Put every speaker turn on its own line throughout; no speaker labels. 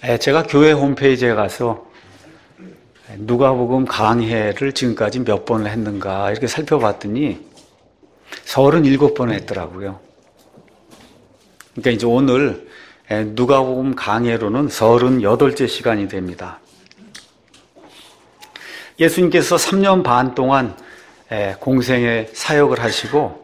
제가 교회 홈페이지에 가서 누가복음 강해를 지금까지 몇 번을 했는가 이렇게 살펴봤더니 37번을 했더라고요. 그러니까 이제 오늘 누가복음 강해로는 38째 시간이 됩니다. 예수님께서 3년 반 동안 공생의 사역을 하시고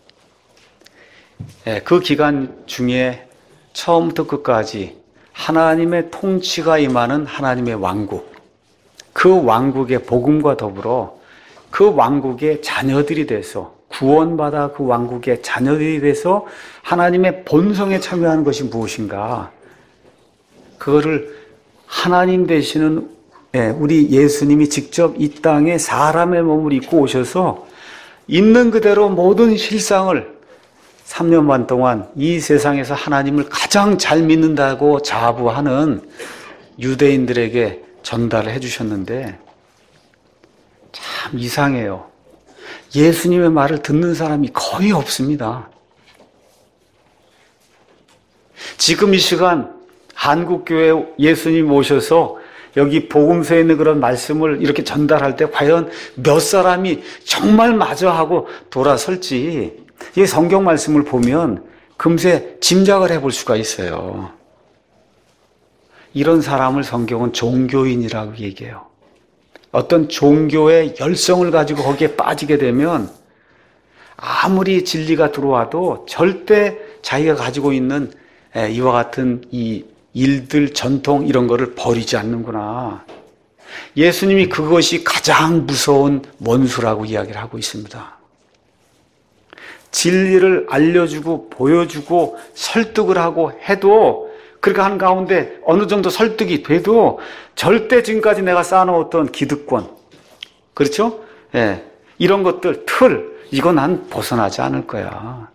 그 기간 중에 처음부터 끝까지 하나님의 통치가 임하는 하나님의 왕국, 그 왕국의 복음과 더불어 그 왕국의 자녀들이 돼서 구원받아 그 왕국의 자녀들이 돼서 하나님의 본성에 참여하는 것이 무엇인가, 그거를 하나님 되시는 우리 예수님이 직접 이 땅에 사람의 몸을 입고 오셔서 있는 그대로 모든 실상을 3년 반 동안 이 세상에서 하나님을 가장 잘 믿는다고 자부하는 유대인들에게 전달을 해주셨는데 참 이상해요. 예수님의 말을 듣는 사람이 거의 없습니다. 지금 이 시간 한국교회 예수님 오셔서 여기 복음서에 있는 그런 말씀을 이렇게 전달할 때 과연 몇 사람이 정말 맞아 하고 돌아설지, 이 성경 말씀을 보면 금세 짐작을 해볼 수가 있어요. 이런 사람을 성경은 종교인이라고 얘기해요. 어떤 종교의 열성을 가지고 거기에 빠지게 되면 아무리 진리가 들어와도 절대 자기가 가지고 있는 이와 같은 이 일들, 전통 이런 거를 버리지 않는구나. 예수님이 그것이 가장 무서운 원수라고 이야기를 하고 있습니다. 진리를 알려주고 보여주고 설득을 하고 해도, 그렇게 하는 가운데 어느 정도 설득이 돼도 절대 지금까지 내가 쌓아놓았던 기득권, 그렇죠? 이런 것들, 틀, 이거 난 벗어나지 않을 거야.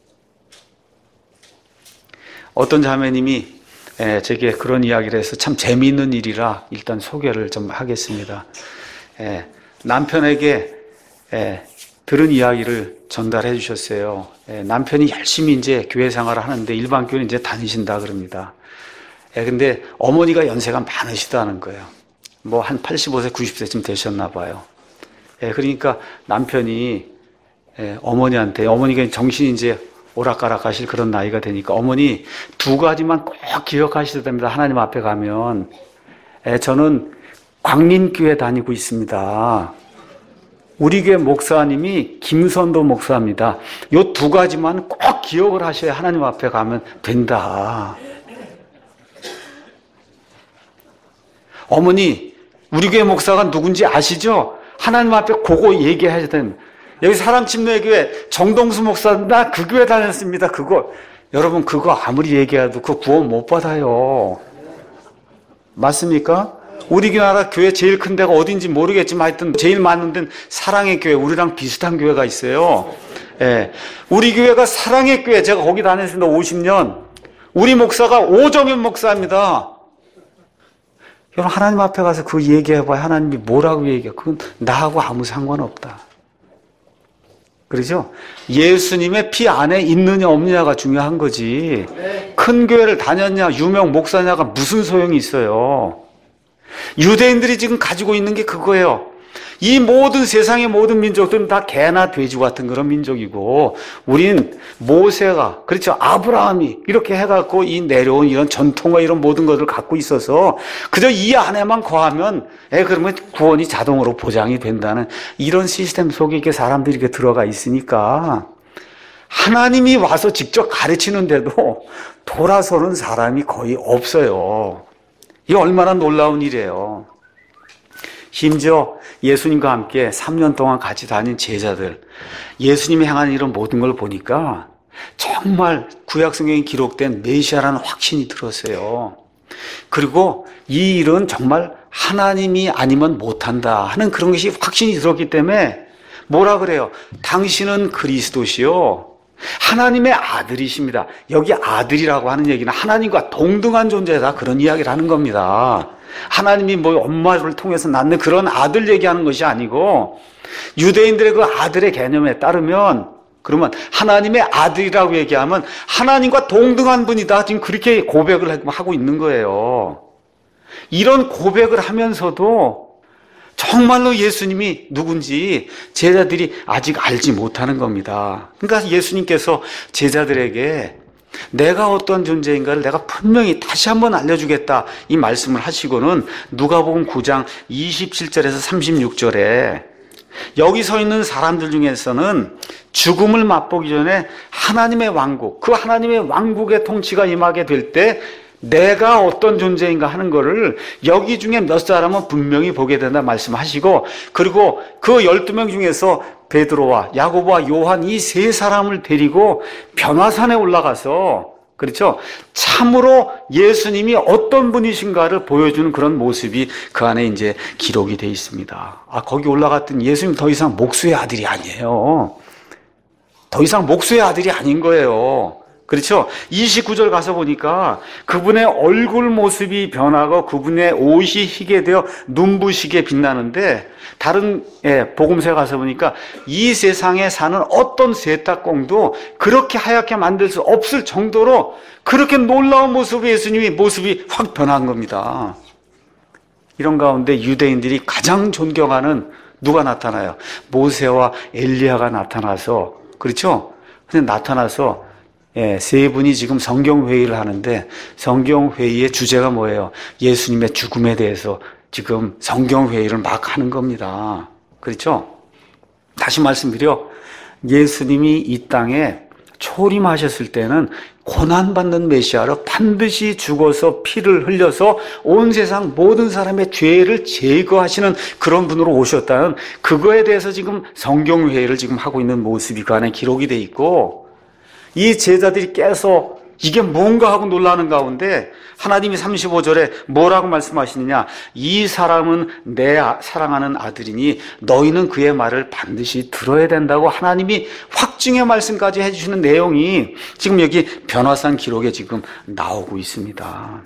어떤 자매님이 제게 그런 이야기를 해서 참 재미있는 일이라 일단 소개를 좀 하겠습니다. 남편에게 들은 이야기를 전달해 주셨어요. 남편이 열심히 이제 교회 생활을 하는데 일반 교회 이제 다니신다 그럽니다. 근데 어머니가 연세가 많으시다는 거예요. 뭐 한 85세, 90세쯤 되셨나 봐요. 그러니까 남편이 어머니한테, 어머니가 정신이 이제 오락가락 하실 그런 나이가 되니까 어머니 두 가지만 꼭 기억하셔야 됩니다. 하나님 앞에 가면. 저는 광림교회 다니고 있습니다. 우리 교회 목사님이 김선도 목사입니다. 요 두 가지만 꼭 기억을 하셔야 하나님 앞에 가면 된다. 어머니, 우리 교회 목사가 누군지 아시죠? 하나님 앞에 그거 얘기하셔야 됩니다. 여기 사랑침례교회 정동수 목사, 나 그 교회 다녔습니다. 그거. 여러분, 그거 아무리 얘기해도 그 구원 못 받아요. 맞습니까? 우리나라 교회 제일 큰 데가 어딘지 모르겠지만 하여튼 제일 많은 데는 사랑의 교회, 우리랑 비슷한 교회가 있어요. 우리 교회가 사랑의 교회, 제가 거기 다녔습니다. 50년. 우리 목사가 오정현 목사입니다. 여러분, 하나님 앞에 가서 그 얘기해봐야 하나님이 뭐라고 얘기해. 그건 나하고 아무 상관없다. 그렇죠? 예수님의 피 안에 있느냐 없느냐가 중요한 거지. 큰 교회를 다녔냐, 유명 목사냐가 무슨 소용이 있어요. 유대인들이 지금 가지고 있는 게 그거예요. 이 모든 세상의 모든 민족들은 다 개나 돼지 같은 그런 민족이고, 우린 모세가, 그렇죠, 아브라함이 이렇게 해갖고 이 내려온 이런 전통과 이런 모든 것을 갖고 있어서 그저 이 안에만 거하면 그러면 구원이 자동으로 보장이 된다는 이런 시스템 속에 이렇게 사람들이 이렇게 들어가 있으니까 하나님이 와서 직접 가르치는데도 돌아서는 사람이 거의 없어요. 이게 얼마나 놀라운 일이에요. 심지어 예수님과 함께 3년 동안 같이 다닌 제자들, 예수님이 향한 이런 모든 걸 보니까 정말 구약성경에 기록된 메시아라는 확신이 들었어요. 그리고 이 일은 정말 하나님이 아니면 못한다 하는 그런 것이 확신이 들었기 때문에 뭐라 그래요? 당신은 그리스도시요, 하나님의 아들이십니다. 여기 아들이라고 하는 얘기는 하나님과 동등한 존재다, 그런 이야기를 하는 겁니다. 하나님이 뭐 엄마를 통해서 낳는 그런 아들 얘기하는 것이 아니고, 유대인들의 그 아들의 개념에 따르면, 그러면 하나님의 아들이라고 얘기하면 하나님과 동등한 분이다, 지금 그렇게 고백을 하고 있는 거예요. 이런 고백을 하면서도 정말로 예수님이 누군지 제자들이 아직 알지 못하는 겁니다. 그러니까 예수님께서 제자들에게 내가 어떤 존재인가를 내가 분명히 다시 한번 알려주겠다 이 말씀을 하시고는 누가복음 9장 27절에서 36절에 여기 서 있는 사람들 중에서는 죽음을 맛보기 전에 하나님의 왕국, 그 하나님의 왕국의 통치가 임하게 될 때 내가 어떤 존재인가 하는 거를 여기 중에 몇 사람은 분명히 보게 된다 말씀하시고, 그리고 그 12명 중에서 베드로와 야고보와 요한 이 세 사람을 데리고 변화산에 올라가서, 그렇죠, 참으로 예수님이 어떤 분이신가를 보여주는 그런 모습이 그 안에 이제 기록이 되어 있습니다. 거기 올라갔더니 예수님 더 이상 목수의 아들이 아니에요. 더 이상 목수의 아들이 아닌 거예요. 그렇죠? 29절 가서 보니까 그분의 얼굴 모습이 변하고 그분의 옷이 희게 되어 눈부시게 빛나는데, 다른 복음서에 가서 보니까 이 세상에 사는 어떤 세탁공도 그렇게 하얗게 만들 수 없을 정도로 그렇게 놀라운 모습의 예수님이 모습이 확 변한 겁니다. 이런 가운데 유대인들이 가장 존경하는 누가 나타나요? 모세와 엘리야가 나타나서, 그렇죠? 근데 나타나서 세 분이 지금 성경회의를 하는데 성경회의의 주제가 뭐예요? 예수님의 죽음에 대해서 지금 성경회의를 막 하는 겁니다. 그렇죠? 다시 말씀드려, 예수님이 이 땅에 초림하셨을 때는 고난받는 메시아로 반드시 죽어서 피를 흘려서 온 세상 모든 사람의 죄를 제거하시는 그런 분으로 오셨다는 그거에 대해서 지금 성경회의를 지금 하고 있는 모습이 그 안에 기록이 돼 있고, 이 제자들이 깨서 이게 뭔가 하고 놀라는 가운데 하나님이 35절에 뭐라고 말씀하시느냐? 이 사람은 내 사랑하는 아들이니 너희는 그의 말을 반드시 들어야 된다고 하나님이 확증의 말씀까지 해주시는 내용이 지금 여기 변화산 기록에 지금 나오고 있습니다.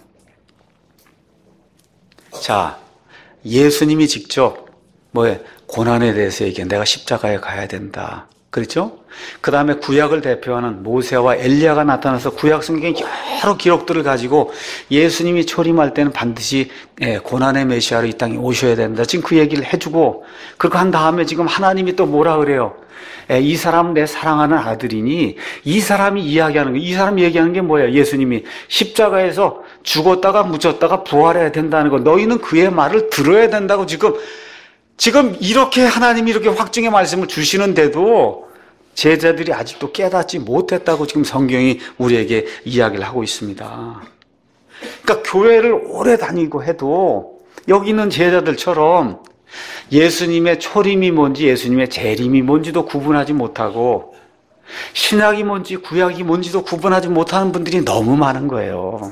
자, 예수님이 직접 고난에 대해서 얘기해. 내가 십자가에 가야 된다. 그렇죠? 그 다음에 구약을 대표하는 모세와 엘리야가 나타나서 구약 성경의 여러 기록들을 가지고 예수님이 초림할 때는 반드시 고난의 메시아로 이 땅에 오셔야 된다. 지금 그 얘기를 해주고, 그렇게 한 다음에 지금 하나님이 또 뭐라 그래요? 이 사람은 내 사랑하는 아들이니, 이 사람이 이야기하는 거, 이 사람이 얘기하는 게 뭐예요? 예수님이 십자가에서 죽었다가 묻혔다가 부활해야 된다는 거, 너희는 그의 말을 들어야 된다고 지금 이렇게 하나님이 이렇게 확증의 말씀을 주시는데도 제자들이 아직도 깨닫지 못했다고 지금 성경이 우리에게 이야기를 하고 있습니다. 그러니까 교회를 오래 다니고 해도 여기 있는 제자들처럼 예수님의 초림이 뭔지 예수님의 재림이 뭔지도 구분하지 못하고 신약이 뭔지 구약이 뭔지도 구분하지 못하는 분들이 너무 많은 거예요.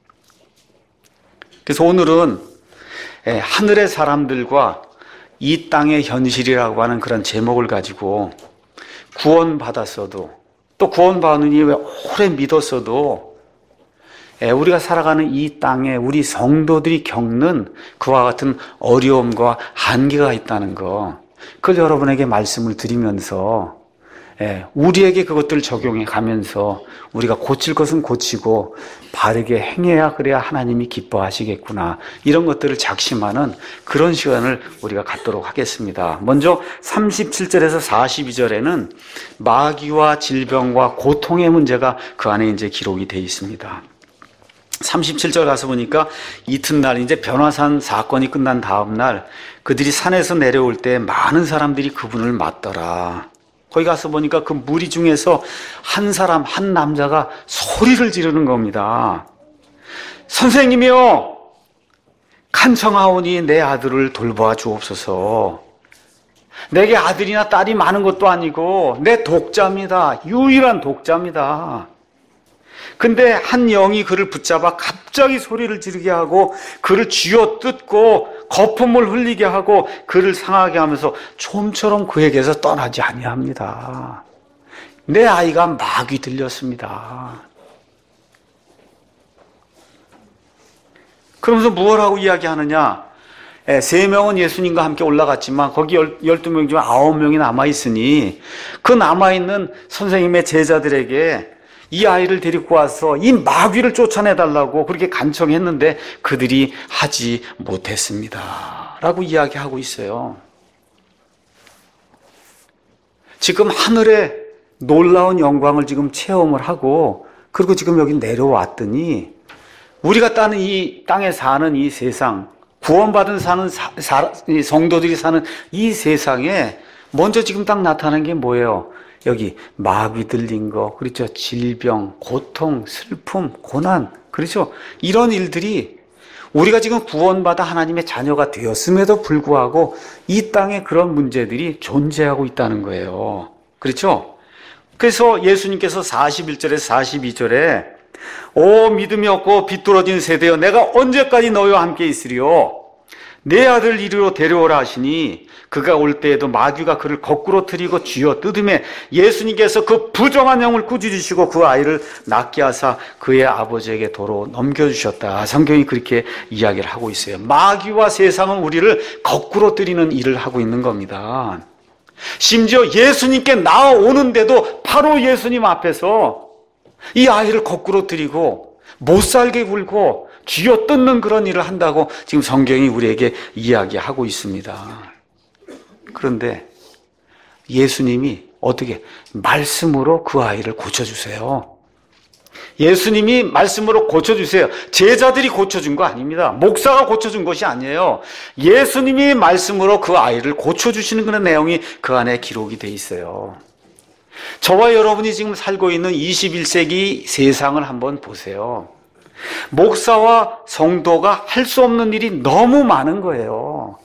그래서 오늘은 하늘의 사람들과 이 땅의 현실이라고 하는 그런 제목을 가지고 구원받았어도, 또 구원받으니 왜 오래 믿었어도 우리가 살아가는 이 땅에 우리 성도들이 겪는 그와 같은 어려움과 한계가 있다는 거, 그걸 여러분에게 말씀을 드리면서 우리에게 그것들을 적용해 가면서 우리가 고칠 것은 고치고 바르게 행해야 그래야 하나님이 기뻐하시겠구나, 이런 것들을 작심하는 그런 시간을 우리가 갖도록 하겠습니다. 먼저 37절에서 42절에는 마귀와 질병과 고통의 문제가 그 안에 이제 기록이 되어 있습니다. 37절 가서 보니까 이튿날 이제 변화산 사건이 끝난 다음 날 그들이 산에서 내려올 때 많은 사람들이 그분을 맞더라. 거기 가서 보니까 그 무리 중에서 한 사람, 한 남자가 소리를 지르는 겁니다. 선생님이요, 간청하오니 내 아들을 돌보아 주옵소서. 내게 아들이나 딸이 많은 것도 아니고 내 독자입니다. 유일한 독자입니다. 근데 한 영이 그를 붙잡아 갑자기 소리를 지르게 하고 그를 쥐어뜯고 거품을 흘리게 하고 그를 상하게 하면서 좀처럼 그에게서 떠나지 아니합니다. 내 아이가 마귀 들렸습니다. 그러면서 무엇하고 이야기하느냐? 3명은 예수님과 함께 올라갔지만 거기 12명 중에 9명이 남아있으니 그 남아있는 선생님의 제자들에게 이 아이를 데리고 와서 이 마귀를 쫓아내달라고 그렇게 간청했는데 그들이 하지 못했습니다. 라고 이야기하고 있어요. 지금 하늘의 놀라운 영광을 지금 체험을 하고 그리고 지금 여기 내려왔더니 우리가 따는 이 땅에 사는 이 세상, 구원받은 이 성도들이 사는 이 세상에 먼저 지금 딱 나타나는 게 뭐예요? 여기 마귀 들린 거, 그렇죠? 질병, 고통, 슬픔, 고난, 그렇죠? 이런 일들이 우리가 지금 구원받아 하나님의 자녀가 되었음에도 불구하고 이 땅에 그런 문제들이 존재하고 있다는 거예요. 그렇죠? 그래서 예수님께서 41절에서 42절에 오 믿음이 없고 비뚤어진 세대여 내가 언제까지 너희와 함께 있으리요? 내 아들 이리로 데려오라 하시니 그가 올 때에도 마귀가 그를 거꾸로 들이고 쥐어 뜯음에 예수님께서 그 부정한 영을 꾸짖으시고 그 아이를 낫게 하사 그의 아버지에게 도로 넘겨주셨다. 성경이 그렇게 이야기를 하고 있어요. 마귀와 세상은 우리를 거꾸로 들이는 일을 하고 있는 겁니다. 심지어 예수님께 나아오는데도 바로 예수님 앞에서 이 아이를 거꾸로 들이고 못살게 굴고 쥐어 뜯는 그런 일을 한다고 지금 성경이 우리에게 이야기하고 있습니다. 그런데 예수님이 어떻게 말씀으로 그 아이를 고쳐주세요. 예수님이 말씀으로 고쳐주세요. 제자들이 고쳐준 거 아닙니다. 목사가 고쳐준 것이 아니에요. 예수님이 말씀으로 그 아이를 고쳐주시는 그런 내용이 그 안에 기록이 돼 있어요. 저와 여러분이 지금 살고 있는 21세기 세상을 한번 보세요. 목사와 성도가 할 수 없는 일이 너무 많은 거예요.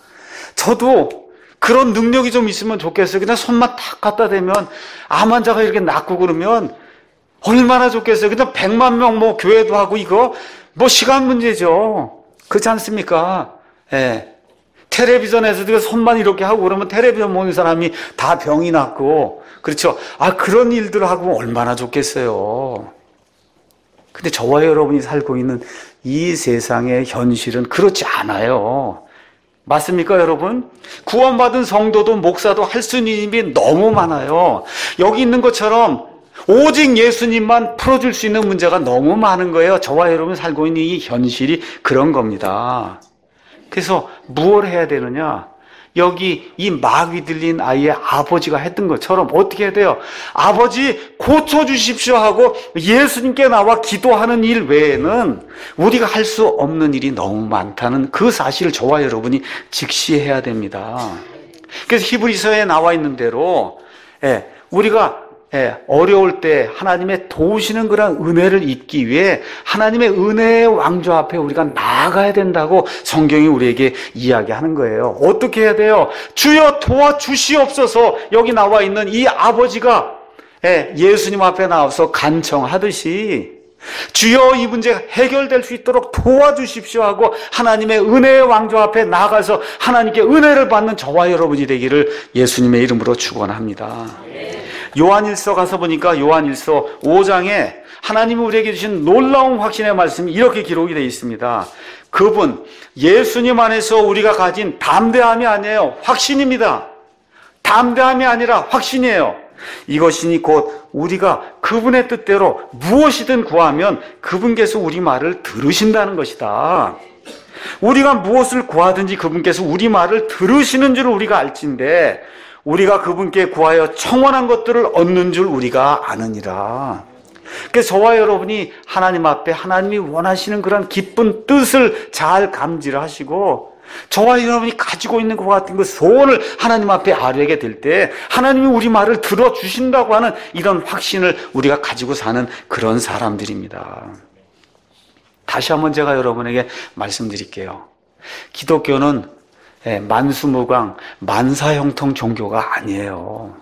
저도 그런 능력이 좀 있으면 좋겠어요. 그냥 손만 탁 갖다 대면 암 환자가 이렇게 낫고 그러면 얼마나 좋겠어요. 그냥 100만 명 뭐 교회도 하고 이거 뭐 시간 문제죠. 그렇지 않습니까? 예. 텔레비전에서도 손만 이렇게 하고 그러면 텔레비전 보는 사람이 다 병이 낫고 그렇죠. 그런 일들을 하고 얼마나 좋겠어요. 근데 저와 여러분이 살고 있는 이 세상의 현실은 그렇지 않아요. 맞습니까, 여러분? 구원받은 성도도 목사도 할 수 있는 일이 너무 많아요. 여기 있는 것처럼 오직 예수님만 풀어줄 수 있는 문제가 너무 많은 거예요. 저와 여러분 살고 있는 이 현실이 그런 겁니다. 그래서 무엇을 해야 되느냐? 여기 이 마귀 들린 아이의 아버지가 했던 것처럼 어떻게 해야 돼요? 아버지 고쳐주십시오 하고 예수님께 나와 기도하는 일 외에는 우리가 할 수 없는 일이 너무 많다는 그 사실을 저와 여러분이 직시해야 됩니다. 그래서 히브리서에 나와 있는 대로 우리가 어려울 때 하나님의 도우시는 그런 은혜를 잊기 위해 하나님의 은혜의 왕좌 앞에 우리가 나아가야 된다고 성경이 우리에게 이야기하는 거예요. 어떻게 해야 돼요? 주여 도와주시옵소서. 여기 나와 있는 이 아버지가 예수님 앞에 나와서 간청하듯이 주여 이 문제가 해결될 수 있도록 도와주십시오 하고 하나님의 은혜의 왕좌 앞에 나가서 하나님께 은혜를 받는 저와 여러분이 되기를 예수님의 이름으로 축원합니다. 요한일서 가서 보니까 요한일서 5장에 하나님이 우리에게 주신 놀라운 확신의 말씀이 이렇게 기록이 되어 있습니다. 그분 예수님 안에서 우리가 가진 담대함이 아니에요. 확신입니다. 담대함이 아니라 확신이에요. 이것이니 곧 우리가 그분의 뜻대로 무엇이든 구하면 그분께서 우리 말을 들으신다는 것이다. 우리가 무엇을 구하든지 그분께서 우리 말을 들으시는 줄 우리가 알진대 우리가 그분께 구하여 청원한 것들을 얻는 줄 우리가 아느니라. 그래서 저와 여러분이 하나님 앞에 하나님이 원하시는 그런 기쁜 뜻을 잘 감지를 하시고 저와 여러분이 가지고 있는 것 같은 그 소원을 하나님 앞에 아뢰게 될 때 하나님이 우리 말을 들어주신다고 하는 이런 확신을 우리가 가지고 사는 그런 사람들입니다. 다시 한번 제가 여러분에게 말씀드릴게요. 기독교는 만수무강, 만사형통 종교가 아니에요.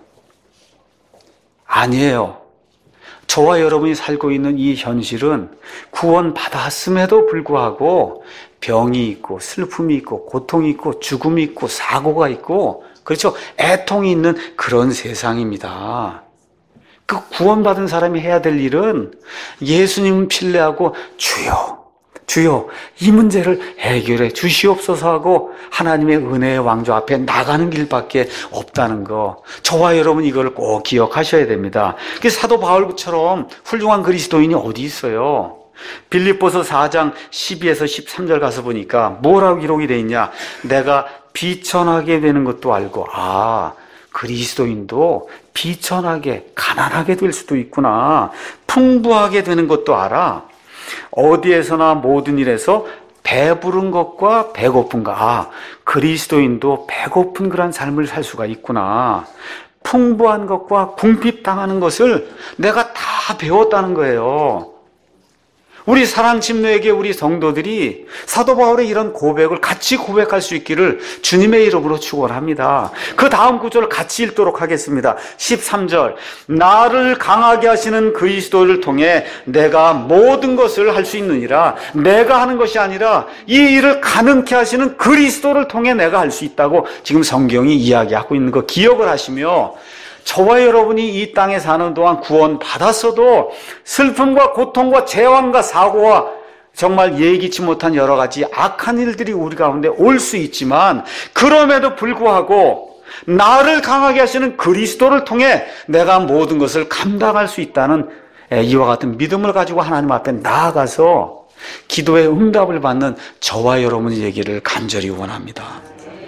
아니에요. 저와 여러분이 살고 있는 이 현실은 구원받았음에도 불구하고 병이 있고 슬픔이 있고 고통이 있고 죽음이 있고 사고가 있고 그렇죠. 애통이 있는 그런 세상입니다. 그 구원받은 사람이 해야 될 일은 예수님 신뢰하고 주여 주여 이 문제를 해결해 주시옵소서 하고 하나님의 은혜의 왕좌 앞에 나가는 길밖에 없다는 거, 저와 여러분 이걸 꼭 기억하셔야 됩니다. 사도 바울처럼 훌륭한 그리스도인이 어디 있어요? 빌립보서 4장 12에서 13절 가서 보니까 뭐라고 기록이 되어 있냐? 내가 비천하게 되는 것도 알고, 그리스도인도 비천하게 가난하게 될 수도 있구나. 풍부하게 되는 것도 알아. 어디에서나 모든 일에서 배부른 것과 배고픈가. 그리스도인도 배고픈 그런 삶을 살 수가 있구나. 풍부한 것과 궁핍당하는 것을 내가 다 배웠다는 거예요. 우리 사랑침노에게 우리 성도들이 사도 바울의 이런 고백을 같이 고백할 수 있기를 주님의 이름으로 축원합니다. 그 다음 구절을 같이 읽도록 하겠습니다. 13절, 나를 강하게 하시는 그리스도를 통해 내가 모든 것을 할 수 있느니라. 내가 하는 것이 아니라 이 일을 가능케 하시는 그리스도를 통해 내가 할 수 있다고 지금 성경이 이야기하고 있는 거 기억을 하시며, 저와 여러분이 이 땅에 사는 동안 구원 받았어도 슬픔과 고통과 재앙과 사고와 정말 예기치 못한 여러 가지 악한 일들이 우리 가운데 올 수 있지만, 그럼에도 불구하고 나를 강하게 하시는 그리스도를 통해 내가 모든 것을 감당할 수 있다는 이와 같은 믿음을 가지고 하나님 앞에 나아가서 기도의 응답을 받는 저와 여러분의 얘기를 간절히 원합니다.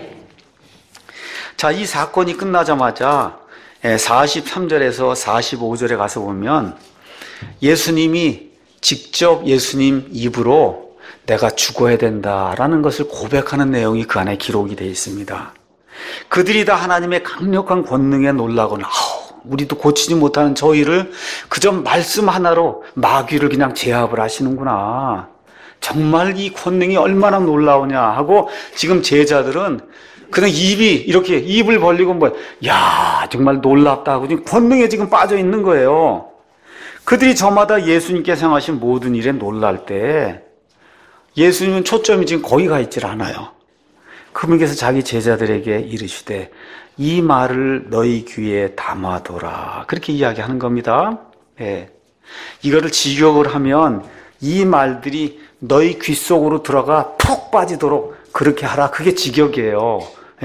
자, 이 사건이 끝나자마자 43절에서 45절에 가서 보면 예수님이 직접 예수님 입으로 내가 죽어야 된다라는 것을 고백하는 내용이 그 안에 기록이 되어 있습니다. 그들이 다 하나님의 강력한 권능에 놀라거나 우리도 고치지 못하는 저희를 그저 말씀 하나로 마귀를 그냥 제압을 하시는구나. 정말 이 권능이 얼마나 놀라우냐 하고 지금 제자들은 그냥 이렇게 입을 벌리고 야 정말 놀랍다 하고 지금 권능에 지금 빠져 있는 거예요. 그들이 저마다 예수님께서 행하신 모든 일에 놀랄 때 예수님은 초점이 지금 거기 가 있질 않아요. 그분께서 자기 제자들에게 이르시되 이 말을 너희 귀에 담아둬라, 그렇게 이야기하는 겁니다. 이거를 직역을 하면 이 말들이 너희 귀 속으로 들어가 푹 빠지도록 그렇게 하라, 그게 직역이에요.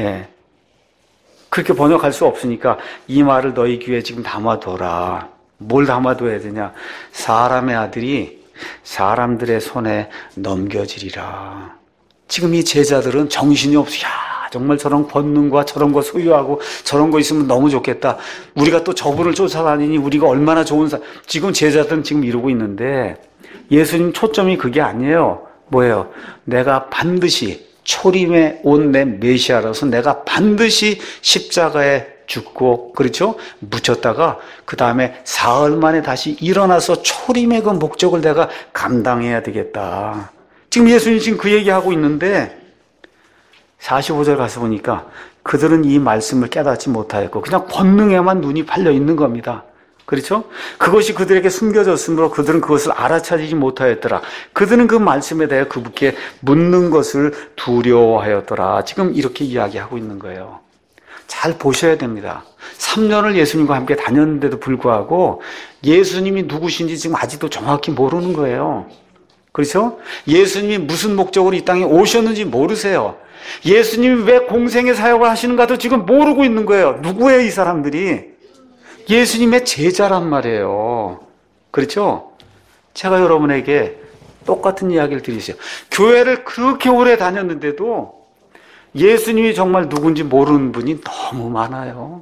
그렇게 번역할 수 없으니까 이 말을 너희 귀에 지금 담아둬라. 뭘 담아둬야 되냐? 사람의 아들이 사람들의 손에 넘겨지리라. 지금 이 제자들은 정신이 없어. 정말 저런 권능과 저런 거 소유하고 저런 거 있으면 너무 좋겠다. 우리가 또 저분을 쫓아다니니 우리가 얼마나 좋은 지금 제자들은 지금 이러고 있는데, 예수님 초점이 그게 아니에요. 뭐예요? 내가 반드시 초림에 온 내 메시아라서 내가 반드시 십자가에 죽고, 그렇죠? 묻혔다가 그 다음에 사흘 만에 다시 일어나서 초림의 그 목적을 내가 감당해야 되겠다. 지금 예수님 지금 그 얘기하고 있는데 45절 가서 보니까 그들은 이 말씀을 깨닫지 못하였고 그냥 권능에만 눈이 팔려 있는 겁니다. 그렇죠? 그것이 그들에게 숨겨졌으므로 그들은 그것을 알아차리지 못하였더라. 그들은 그 말씀에 대해 그분께 묻는 것을 두려워하였더라. 지금 이렇게 이야기하고 있는 거예요. 잘 보셔야 됩니다. 3년을 예수님과 함께 다녔는데도 불구하고 예수님이 누구신지 지금 아직도 정확히 모르는 거예요. 그렇죠? 예수님이 무슨 목적으로 이 땅에 오셨는지 모르세요. 예수님이 왜 공생의 사역을 하시는가도 지금 모르고 있는 거예요. 누구예요, 이 사람들이? 예수님의 제자란 말이에요. 그렇죠? 제가 여러분에게 똑같은 이야기를 드리세요. 교회를 그렇게 오래 다녔는데도 예수님이 정말 누군지 모르는 분이 너무 많아요.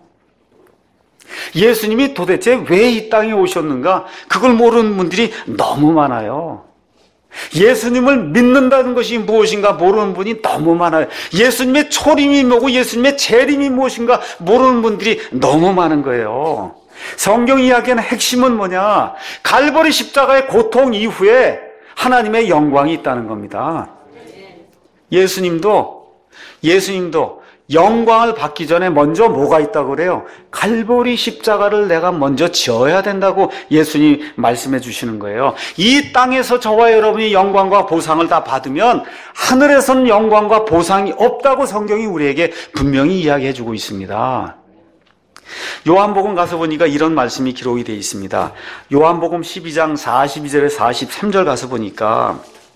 예수님이 도대체 왜 이 땅에 오셨는가? 그걸 모르는 분들이 너무 많아요. 예수님을 믿는다는 것이 무엇인가 모르는 분이 너무 많아요. 예수님의 초림이 뭐고 예수님의 재림이 무엇인가 모르는 분들이 너무 많은 거예요. 성경 이야기의 핵심은 뭐냐? 갈보리 십자가의 고통 이후에 하나님의 영광이 있다는 겁니다. 예수님도 영광을 받기 전에 먼저 뭐가 있다고 그래요? 갈보리 십자가를 내가 먼저 지어야 된다고 예수님이 말씀해 주시는 거예요. 이 땅에서 저와 여러분이 영광과 보상을 다 받으면 하늘에서는 영광과 보상이 없다고 성경이 우리에게 분명히 이야기해 주고 있습니다. 요한복음 가서 보니까 이런 말씀이 기록이 되어 있습니다. 요한복음 12장 42절에 43절 가서 보니까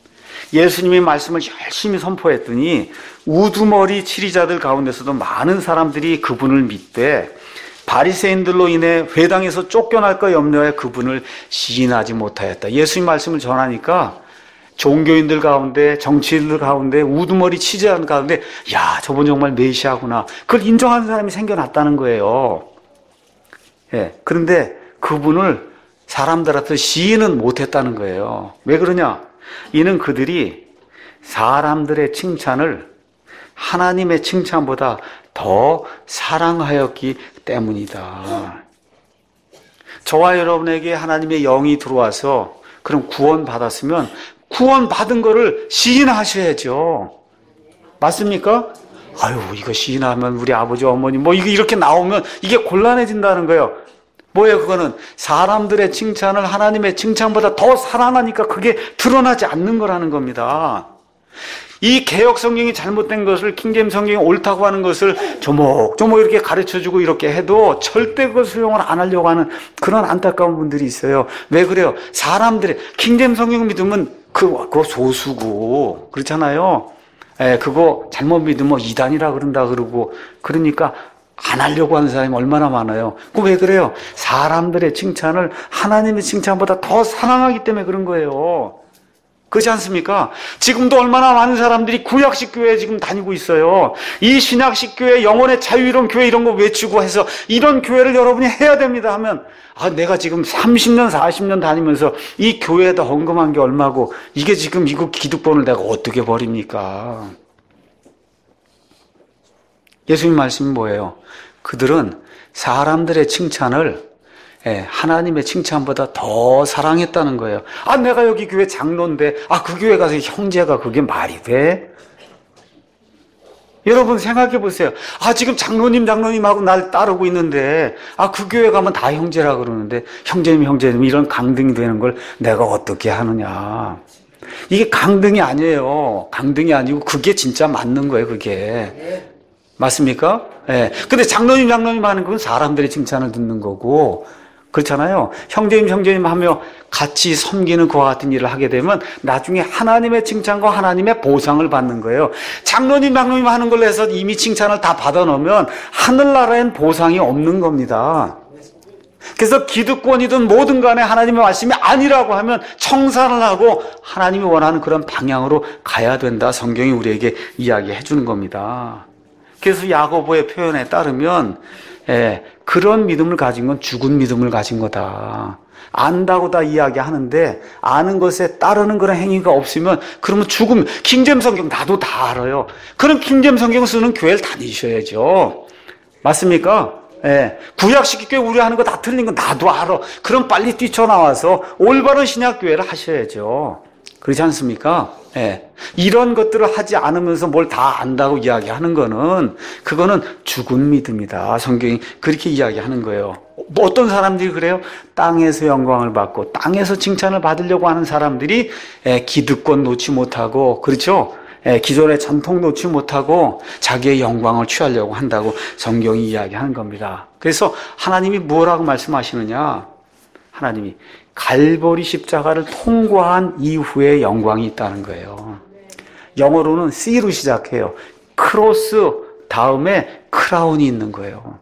예수님의 말씀을 열심히 선포했더니 우두머리 치리자들 가운데서도 많은 사람들이 그분을 믿되 바리새인들로 인해 회당에서 쫓겨날까 염려해 그분을 시인하지 못하였다. 예수님 말씀을 전하니까 종교인들 가운데, 정치인들 가운데, 우두머리 치리자들 가운데 야, 저분 정말 메시아구나. 그걸 인정하는 사람이 생겨났다는 거예요. 예, 그런데 그분을 사람들 앞에서 시인은 못했다는 거예요. 왜 그러냐? 이는 그들이 사람들의 칭찬을 하나님의 칭찬보다 더 사랑하였기 때문이다. 저와 여러분에게 하나님의 영이 들어와서 그럼 구원 받았으면 구원 받은 거를 시인하셔야죠. 맞습니까? 아유, 이거 시인하면 우리 아버지, 어머니 뭐 이거 이렇게 나오면 이게 곤란해진다는 거예요. 뭐예요? 그거는 사람들의 칭찬을 하나님의 칭찬보다 더 사랑하니까 그게 드러나지 않는 거라는 겁니다. 이 개역 성경이 잘못된 것을 킹제임스 성경이 옳다고 하는 것을 조목조목 이렇게 가르쳐주고 이렇게 해도 절대 그걸 수용을 안 하려고 하는 그런 안타까운 분들이 있어요. 왜 그래요? 사람들의 킹제임스 성경 믿으면 그거 소수고 그렇잖아요. 예, 그거 잘못 믿으면 이단이라 그런다 그러고 그러니까 안 하려고 하는 사람이 얼마나 많아요. 그 왜 그래요? 사람들의 칭찬을 하나님의 칭찬보다 더 사랑하기 때문에 그런 거예요. 그렇지 않습니까? 지금도 얼마나 많은 사람들이 구약식 교회에 지금 다니고 있어요. 이 신약식 교회, 영혼의 자유이론 교회 이런 거 외치고 해서 이런 교회를 여러분이 해야 됩니다 하면 내가 지금 30년, 40년 다니면서 이 교회에다 헌금한 게 얼마고 이게 지금 이거 기득권을 내가 어떻게 버립니까? 예수님 말씀이 뭐예요? 그들은 사람들의 칭찬을 하나님의 칭찬보다 더 사랑했다는 거예요. 내가 여기 교회 장로인데, 그 교회 가서 형제가 그게 말이 돼? 여러분 생각해 보세요. 지금 장로님하고 날 따르고 있는데, 그 교회 가면 다 형제라 그러는데, 형제님, 이런 강등이 되는 걸 내가 어떻게 하느냐. 이게 강등이 아니에요. 강등이 아니고, 그게 진짜 맞는 거예요, 그게. 맞습니까? 예. 근데 장로님 하는 건 사람들의 칭찬을 듣는 거고, 그렇잖아요. 형제님 하며 같이 섬기는 그와 같은 일을 하게 되면 나중에 하나님의 칭찬과 하나님의 보상을 받는 거예요. 장로님 하는 걸로 해서 이미 칭찬을 다 받아놓으면 하늘나라엔 보상이 없는 겁니다. 그래서 기득권이든 뭐든 간에 하나님의 말씀이 아니라고 하면 청산을 하고 하나님이 원하는 그런 방향으로 가야 된다. 성경이 우리에게 이야기해 주는 겁니다. 그래서 야고보의 표현에 따르면 그런 믿음을 가진 건 죽은 믿음을 가진 거다. 안다고 다 이야기하는데 아는 것에 따르는 그런 행위가 없으면 그러면 죽음. 킹제임스 성경 나도 다 알아요. 그럼 킹제임스 성경 쓰는 교회를 다니셔야죠. 맞습니까? 구약식 교회 우리 하는 거 다 틀린 거 나도 알아. 그럼 빨리 뛰쳐나와서 올바른 신약교회를 하셔야죠. 그렇지 않습니까? 이런 것들을 하지 않으면서 뭘 다 안다고 이야기하는 거는 그거는 죽은 믿음이다. 성경이 그렇게 이야기하는 거예요. 어떤 사람들이 그래요? 땅에서 영광을 받고 땅에서 칭찬을 받으려고 하는 사람들이 기득권 놓지 못하고 그렇죠? 기존의 전통 놓지 못하고 자기의 영광을 취하려고 한다고 성경이 이야기하는 겁니다. 그래서 하나님이 뭐라고 말씀하시느냐? 하나님이 갈보리 십자가를 통과한 이후에 영광이 있다는 거예요. 영어로는 C로 시작해요. 크로스 다음에 크라운이 있는 거예요.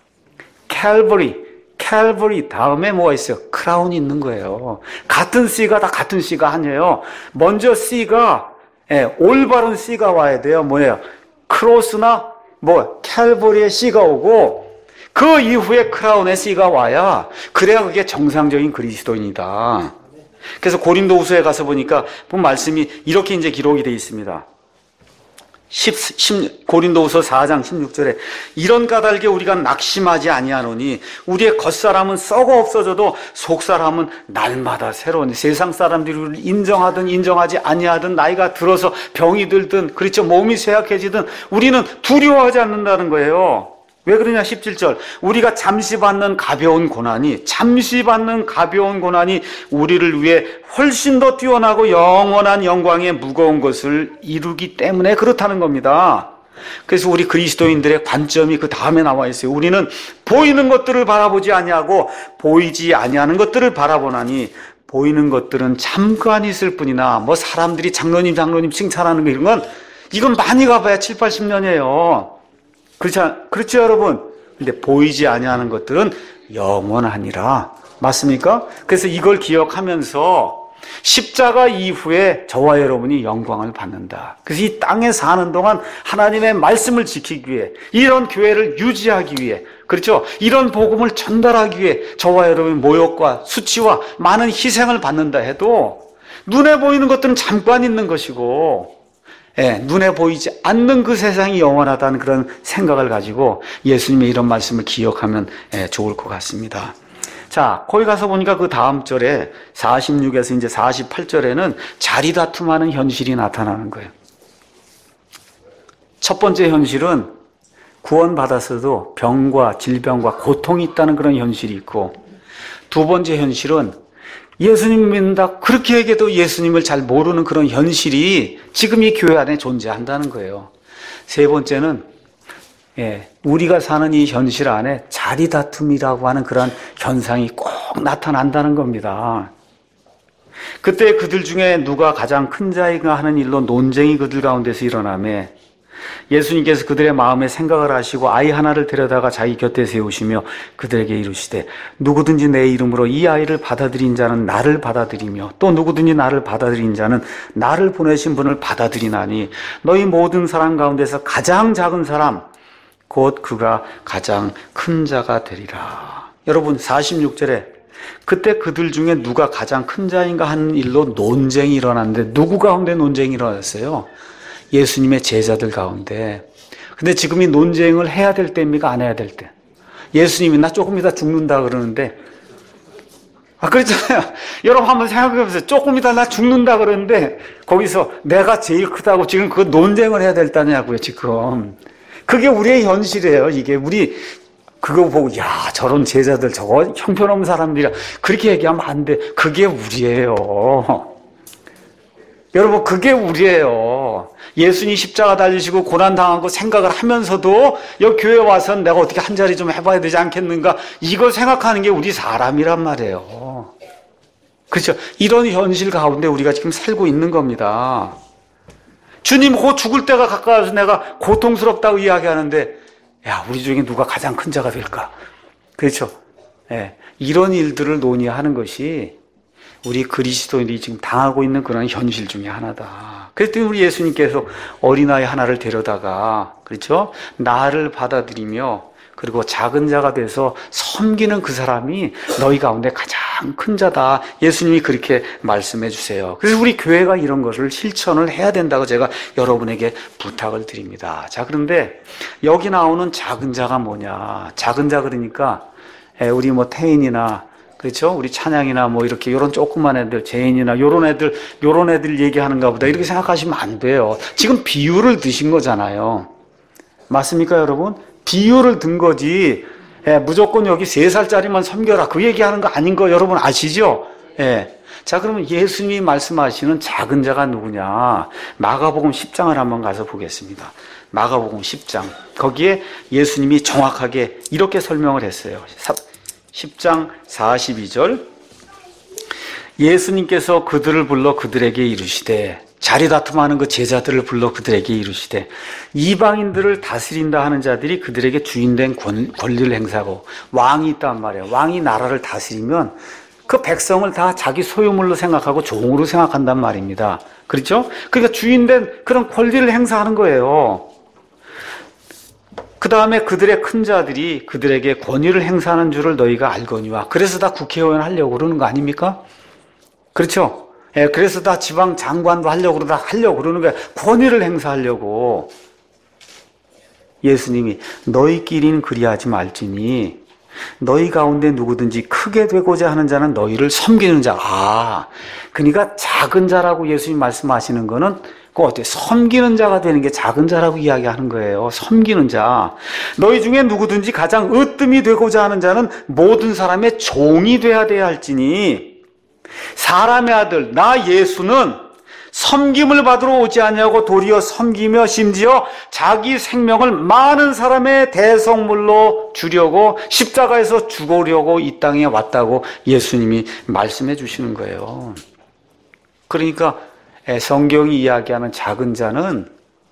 칼보리 다음에 뭐가 있어요? 크라운이 있는 거예요. 같은 C가 다 같은 C가 아니에요. 먼저 C가 올바른 C가 와야 돼요. 뭐예요? 크로스나 칼보리의 C가 오고 그 이후에 크라운의 C가 와야 그래야 그게 정상적인 그리스도인이다. 그래서 고린도후서에 가서 보니까 본 말씀이 이렇게 이제 기록이 되어 있습니다. 고린도후서 4장 16절에 이런 까닭에 우리가 낙심하지 아니하노니 우리의 겉사람은 썩어 없어져도 속사람은 날마다 새로운 세상 사람들이 우리를 인정하든 인정하지 아니하든 나이가 들어서 병이 들든 그렇죠 몸이 쇠약해지든 우리는 두려워하지 않는다는 거예요. 왜 그러냐 17절 우리가 잠시 받는 가벼운 고난이 우리를 위해 훨씬 더 뛰어나고 영원한 영광의 무거운 것을 이루기 때문에 그렇다는 겁니다. 그래서 우리 그리스도인들의 관점이 그 다음에 나와 있어요. 우리는 보이는 것들을 바라보지 아니하고 보이지 아니하는 것들을 바라보나니 보이는 것들은 잠깐 있을 뿐이나 뭐 사람들이 장로님 칭찬하는 거 이런 건 이건 많이 가봐야 7, 80년이에요. 그렇죠 여러분? 근데 보이지 아니하는 것들은 영원하니라. 맞습니까? 그래서 이걸 기억하면서 십자가 이후에 저와 여러분이 영광을 받는다. 그래서 이 땅에 사는 동안 하나님의 말씀을 지키기 위해, 이런 교회를 유지하기 위해, 그렇죠? 이런 복음을 전달하기 위해 저와 여러분의 모욕과 수치와 많은 희생을 받는다 해도 눈에 보이는 것들은 잠깐 있는 것이고, 눈에 보이지 않는 그 세상이 영원하다는 그런 생각을 가지고 예수님의 이런 말씀을 기억하면 좋을 것 같습니다. 자, 거기 가서 보니까 그 다음 절에 46에서 이제 48절에는 자리 다툼하는 현실이 나타나는 거예요. 첫 번째 현실은 구원받았어도 병과 질병과 고통이 있다는 그런 현실이 있고, 두 번째 현실은 예수님 믿는다 그렇게 얘기해도 예수님을 잘 모르는 그런 현실이 지금 이 교회 안에 존재한다는 거예요. 세 번째는 우리가 사는 이 현실 안에 자리 다툼이라고 하는 그런 현상이 꼭 나타난다는 겁니다. 그때 그들 중에 누가 가장 큰 자인가 하는 일로 논쟁이 그들 가운데서 일어나며 예수님께서 그들의 마음에 생각을 하시고 아이 하나를 데려다가 자기 곁에 세우시며 그들에게 이르시되 누구든지 내 이름으로 이 아이를 받아들인 자는 나를 받아들이며 또 누구든지 나를 받아들인 자는 나를 보내신 분을 받아들이나니 너희 모든 사람 가운데서 가장 작은 사람 곧 그가 가장 큰 자가 되리라. 여러분 46절에 그때 그들 중에 누가 가장 큰 자인가 하는 일로 논쟁이 일어났는데 누구 가운데 논쟁이 일어났어요? 예수님의 제자들 가운데. 근데 지금 이 논쟁을 해야 될 때입니까? 안 해야 될 때? 예수님이 나 조금 이따 죽는다 그러는데, 그렇잖아요. 여러분 한번 생각해 보세요. 조금 이따 나 죽는다 그러는데 거기서 내가 제일 크다고 지금 그 논쟁을 해야 될 때냐고요 지금. 그게 우리의 현실이에요. 이게 우리 그거 보고 야 저런 제자들 저거 형편없는 사람들이라 그렇게 얘기하면 안 돼. 그게 우리예요. 여러분 그게 우리예요. 예수님 십자가 달리시고 고난당한 거 생각을 하면서도 여기 교회 와서는 내가 어떻게 한 자리 좀 해봐야 되지 않겠는가, 이걸 생각하는 게 우리 사람이란 말이에요. 그렇죠? 이런 현실 가운데 우리가 지금 살고 있는 겁니다. 주님 곧 죽을 때가 가까워서 내가 고통스럽다고 이야기하는데 야 우리 중에 누가 가장 큰 자가 될까? 그렇죠? 이런 일들을 논의하는 것이 우리 그리스도인들이 지금 당하고 있는 그런 현실 중에 하나다. 그랬더니 우리 예수님께서 어린아이 하나를 데려다가, 그렇죠? 나를 받아들이며 그리고 작은 자가 돼서 섬기는 그 사람이 너희 가운데 가장 큰 자다. 예수님이 그렇게 말씀해 주세요. 그래서 우리 교회가 이런 것을 실천을 해야 된다고 제가 여러분에게 부탁을 드립니다. 자, 그런데 여기 나오는 작은 자가 뭐냐? 작은 자 그러니까 우리 뭐 태인이나 그렇죠? 우리 찬양이나 뭐 이렇게 요런 조그만 애들, 제인이나 요런 애들 얘기하는가 보다 이렇게 생각하시면 안 돼요. 지금 비유를 드신 거잖아요. 맞습니까, 여러분? 비유를 든 거지. 무조건 여기 3살짜리만 섬겨라. 그 얘기하는 거 아닌 거 여러분 아시죠? 자, 그러면 예수님이 말씀하시는 작은 자가 누구냐? 마가복음 10장을 한번 가서 보겠습니다. 마가복음 10장. 거기에 예수님이 정확하게 이렇게 설명을 했어요. 10장 42절 예수님께서 그들을 불러 그들에게 이르시되, 자리 다툼하는 그 제자들을 불러 그들에게 이르시되 이방인들을 다스린다 하는 자들이 그들에게 주인된 권리를 행사하고, 왕이 있단 말이에요. 왕이 나라를 다스리면 그 백성을 다 자기 소유물로 생각하고 종으로 생각한단 말입니다. 그렇죠? 그러니까 주인된 그런 권리를 행사하는 거예요. 그 다음에 그들의 큰 자들이 그들에게 권위를 행사하는 줄을 너희가 알거니와, 그래서 다 국회의원 하려고 그러는 거 아닙니까? 그렇죠? 그래서 다 지방 장관도 하려고 그러는 거야. 권위를 행사하려고. 예수님이 너희끼리는 그리하지 말지니 너희 가운데 누구든지 크게 되고자 하는 자는 너희를 섬기는 자. 그러니까 작은 자라고 예수님 말씀하시는 거는 그 어때요? 섬기는 자가 되는 게 작은 자라고 이야기하는 거예요. 섬기는 자. 너희 중에 누구든지 가장 으뜸이 되고자 하는 자는 모든 사람의 종이 돼야 할지니, 사람의 아들 나 예수는 섬김을 받으러 오지 아니하고 도리어 섬기며 심지어 자기 생명을 많은 사람의 대성물로 주려고 십자가에서 죽으려고 이 땅에 왔다고 예수님이 말씀해 주시는 거예요. 그러니까 성경이 이야기하는 작은 자는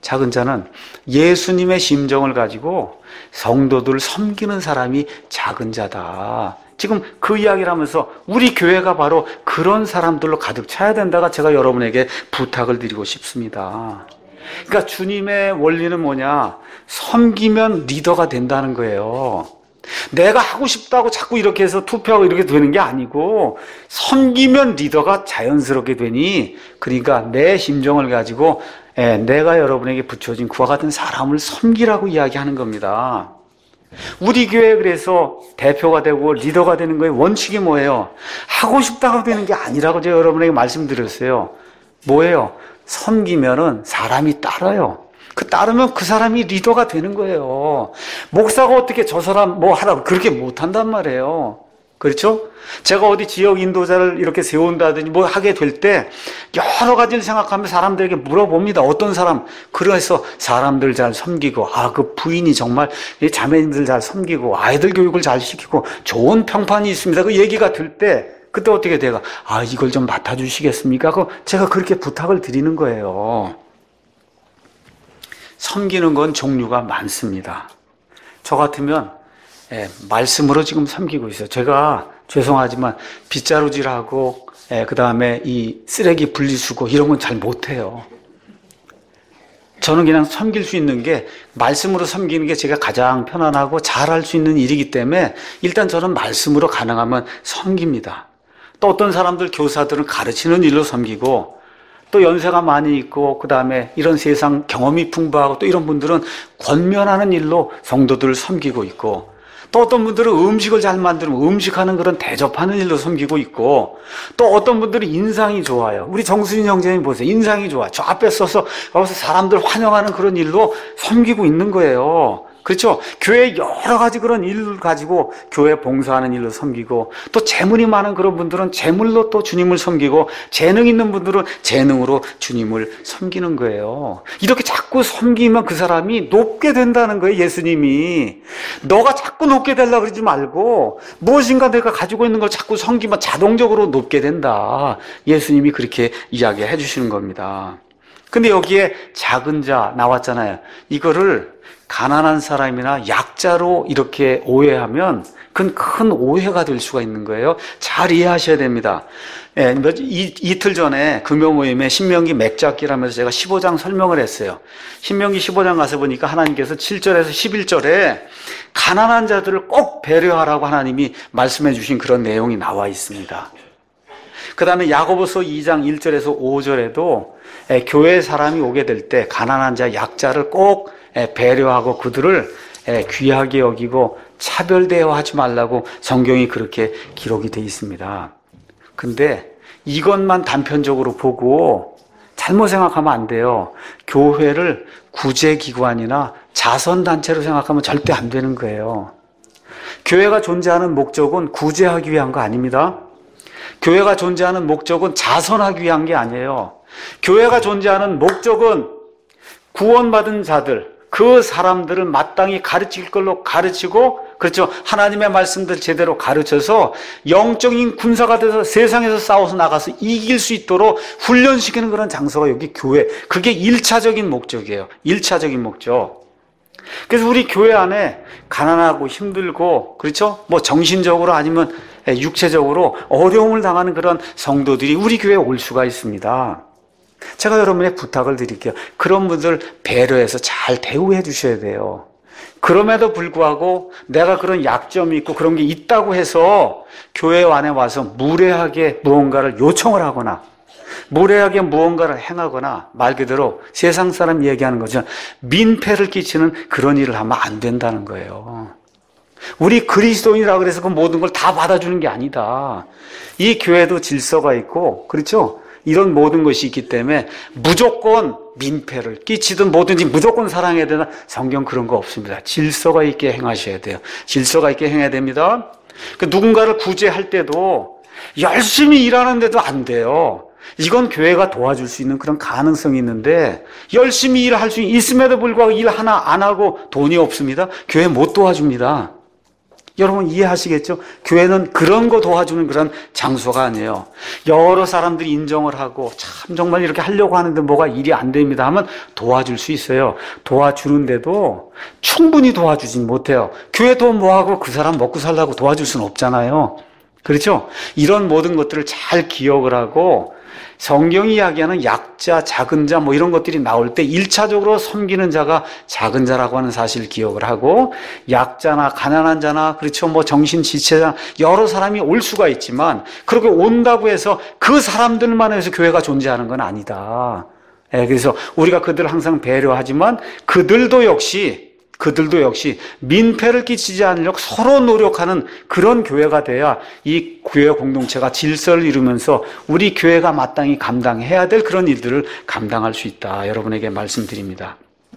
예수님의 심정을 가지고 성도들을 섬기는 사람이 작은 자다. 지금 그 이야기를 하면서 우리 교회가 바로 그런 사람들로 가득 차야 된다가 제가 여러분에게 부탁을 드리고 싶습니다. 그러니까 주님의 원리는 뭐냐? 섬기면 리더가 된다는 거예요. 내가 하고 싶다고 자꾸 이렇게 해서 투표하고 이렇게 되는 게 아니고 섬기면 리더가 자연스럽게 되니, 그러니까 내 심정을 가지고 내가 여러분에게 붙여진 그와 같은 사람을 섬기라고 이야기하는 겁니다. 우리 교회 그래서 대표가 되고 리더가 되는 거의 원칙이 뭐예요? 하고 싶다고 되는 게 아니라고 제가 여러분에게 말씀드렸어요. 뭐예요? 섬기면은 사람이 따라요. 따르면 그 사람이 리더가 되는 거예요. 목사가 어떻게 저 사람 뭐 하라고 그렇게 못한단 말이에요. 그렇죠? 제가 어디 지역 인도자를 이렇게 세운다든지 뭐 하게 될 때 여러 가지를 생각하면 사람들에게 물어봅니다. 어떤 사람, 그래서 사람들 잘 섬기고, 그 부인이 정말 자매님들 잘 섬기고, 아이들 교육을 잘 시키고, 좋은 평판이 있습니다. 그 얘기가 들 때, 그때 어떻게 돼가? 이걸 좀 맡아주시겠습니까? 제가 그렇게 부탁을 드리는 거예요. 섬기는 건 종류가 많습니다. 저 같으면 말씀으로 지금 섬기고 있어요. 제가 죄송하지만 빗자루질하고 그 다음에 이 쓰레기 분리수거 이런 건 잘 못해요. 저는 그냥 섬길 수 있는 게 말씀으로 섬기는 게 제가 가장 편안하고 잘할 수 있는 일이기 때문에 일단 저는 말씀으로 가능하면 섬깁니다. 또 어떤 사람들 교사들은 가르치는 일로 섬기고, 또 연세가 많이 있고 그 다음에 이런 세상 경험이 풍부하고 또 이런 분들은 권면하는 일로 성도들을 섬기고 있고, 또 어떤 분들은 음식을 잘 만들면 음식하는 그런 대접하는 일로 섬기고 있고, 또 어떤 분들은 인상이 좋아요. 우리 정순인 형제님 보세요. 인상이 좋아. 저 앞에 서서 거기서 사람들 환영하는 그런 일로 섬기고 있는 거예요. 그렇죠? 교회 여러 가지 그런 일을 가지고 교회 봉사하는 일로 섬기고, 또 재물이 많은 그런 분들은 재물로 또 주님을 섬기고, 재능 있는 분들은 재능으로 주님을 섬기는 거예요. 이렇게 자꾸 섬기면 그 사람이 높게 된다는 거예요. 예수님이 너가 자꾸 높게 되려고 그러지 말고 무엇인가 내가 가지고 있는 걸 자꾸 섬기면 자동적으로 높게 된다. 예수님이 그렇게 이야기해 주시는 겁니다. 근데 여기에 작은 자 나왔잖아요. 이거를 가난한 사람이나 약자로 이렇게 오해하면 그건 큰 오해가 될 수가 있는 거예요. 잘 이해하셔야 됩니다. 이틀 전에 금요 모임에 신명기 맥잡기라면서 제가 15장 설명을 했어요. 신명기 15장 가서 보니까 하나님께서 7절에서 11절에 가난한 자들을 꼭 배려하라고 하나님이 말씀해 주신 그런 내용이 나와 있습니다. 그 다음에 야고보서 2장 1절에서 5절에도 교회 사람이 오게 될 때 가난한 자, 약자를 꼭 배려하고 그들을 귀하게 여기고 차별 대우하지 말라고 성경이 그렇게 기록이 되어 있습니다. 근데 이것만 단편적으로 보고 잘못 생각하면 안 돼요. 교회를 구제기관이나 자선단체로 생각하면 절대 안 되는 거예요. 교회가 존재하는 목적은 구제하기 위한 거 아닙니다. 교회가 존재하는 목적은 자선하기 위한 게 아니에요. 교회가 존재하는 목적은 구원받은 자들, 그 사람들을 마땅히 가르칠 걸로 가르치고, 그렇죠, 하나님의 말씀들 제대로 가르쳐서 영적인 군사가 돼서 세상에서 싸워서 나가서 이길 수 있도록 훈련시키는 그런 장소가 여기 교회. 그게 1차적인 목적이에요. 1차적인 목적. 그래서 우리 교회 안에 가난하고 힘들고, 그렇죠, 뭐 정신적으로 아니면 육체적으로 어려움을 당하는 그런 성도들이 우리 교회에 올 수가 있습니다. 제가 여러분의 부탁을 드릴게요. 그런 분들 배려해서 잘 대우해 주셔야 돼요. 그럼에도 불구하고 내가 그런 약점이 있고 그런 게 있다고 해서 교회 안에 와서 무례하게 무언가를 요청을 하거나 무례하게 무언가를 행하거나, 말 그대로 세상 사람 얘기하는 거죠, 민폐를 끼치는 그런 일을 하면 안 된다는 거예요. 우리 그리스도인이라 그래서 그 모든 걸 다 받아주는 게 아니다. 이 교회도 질서가 있고, 그렇죠? 이런 모든 것이 있기 때문에 무조건 민폐를 끼치든 뭐든지 무조건 사랑해야 되나? 성경 그런 거 없습니다. 질서가 있게 행하셔야 돼요. 질서가 있게 행해야 됩니다. 누군가를 구제할 때도 열심히 일하는데도 안 돼요. 이건 교회가 도와줄 수 있는 그런 가능성이 있는데 열심히 일할 수 있음에도 불구하고 일 하나 안 하고 돈이 없습니다. 교회 못 도와줍니다. 여러분 이해하시겠죠? 교회는 그런 거 도와주는 그런 장소가 아니에요. 여러 사람들이 인정을 하고 참 정말 이렇게 하려고 하는데 뭐가 일이 안 됩니다 하면 도와줄 수 있어요. 도와주는데도 충분히 도와주진 못해요. 교회 돈 뭐하고 그 사람 먹고 살라고 도와줄 수는 없잖아요. 그렇죠? 이런 모든 것들을 잘 기억을 하고 성경이 이야기하는 약자, 작은 자 뭐 이런 것들이 나올 때 1차적으로 섬기는 자가 작은 자라고 하는 사실을 기억을 하고 약자나 가난한 자나 그렇죠 뭐 정신지체자 여러 사람이 올 수가 있지만 그렇게 온다고 해서 그 사람들만 해서 교회가 존재하는 건 아니다. 그래서 우리가 그들을 항상 배려하지만 그들도 역시 민폐를 끼치지 않으려고 서로 노력하는 그런 교회가 돼야 이 교회 공동체가 질서를 이루면서 우리 교회가 마땅히 감당해야 될 그런 일들을 감당할 수 있다. 여러분에게 말씀드립니다.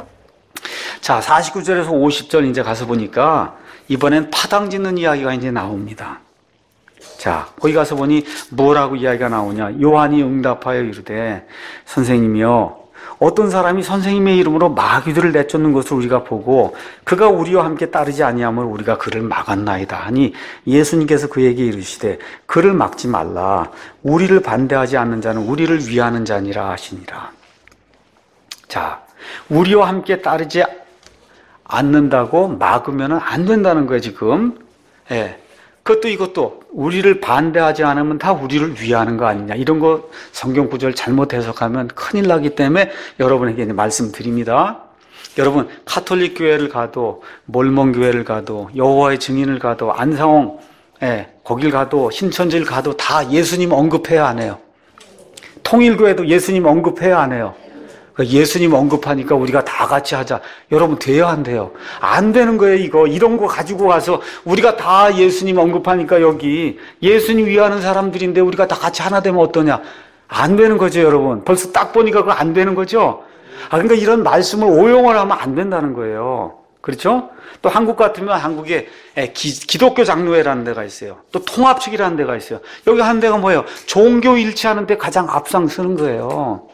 자, 49절에서 50절 이제 가서 보니까 이번엔 파당 짓는 이야기가 이제 나옵니다. 자, 거기 가서 보니 뭐라고 이야기가 나오냐. 요한이 응답하여 이르되 선생님이여 어떤 사람이 선생님의 이름으로 마귀들을 내쫓는 것을 우리가 보고 그가 우리와 함께 따르지 아니하면 우리가 그를 막았나이다 하니 예수님께서 그에게 이르시되 그를 막지 말라. 우리를 반대하지 않는 자는 우리를 위하는 자니라 하시니라. 자, 우리와 함께 따르지 않는다고 막으면 안 된다는 거예요 지금. 그것도 이것도 우리를 반대하지 않으면 다 우리를 위하는 거 아니냐 이런 거 성경 구절 잘못 해석하면 큰일 나기 때문에 여러분에게 말씀드립니다. 여러분 카톨릭 교회를 가도 몰몬 교회를 가도 여호와의 증인을 가도 안상홍 거길 가도 신천지를 가도 다 예수님 언급해야 안 해요. 통일교회도 예수님 언급해야 안 해요. 예수님 언급하니까 우리가 다 같이 하자. 여러분 돼요 안 돼요? 안 되는 거예요 이거. 이런 거 가지고 가서 우리가 다 예수님 언급하니까 여기 예수님 위하는 사람들인데 우리가 다 같이 하나 되면 어떠냐. 안 되는 거죠 여러분. 벌써 딱 보니까 그거 안 되는 거죠. 그러니까 이런 말씀을 오용을 하면 안 된다는 거예요. 그렇죠? 또 한국 같으면 한국에 기독교 장로회라는 데가 있어요. 또 통합측이라는 데가 있어요. 여기 한 데가 뭐예요? 종교 일치하는 데 가장 앞장서는 거예요.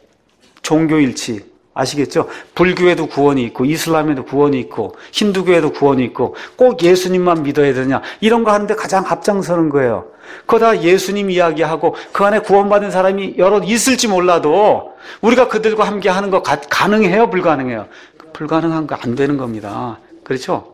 종교일치 아시겠죠? 불교에도 구원이 있고 이슬람에도 구원이 있고 힌두교에도 구원이 있고 꼭 예수님만 믿어야 되냐 이런 거 하는데 가장 앞장서는 거예요. 그거 다 예수님 이야기하고 그 안에 구원받은 사람이 여러 있을지 몰라도 우리가 그들과 함께 하는 거 가능해요? 불가능해요? 불가능한 거 안 되는 겁니다. 그렇죠?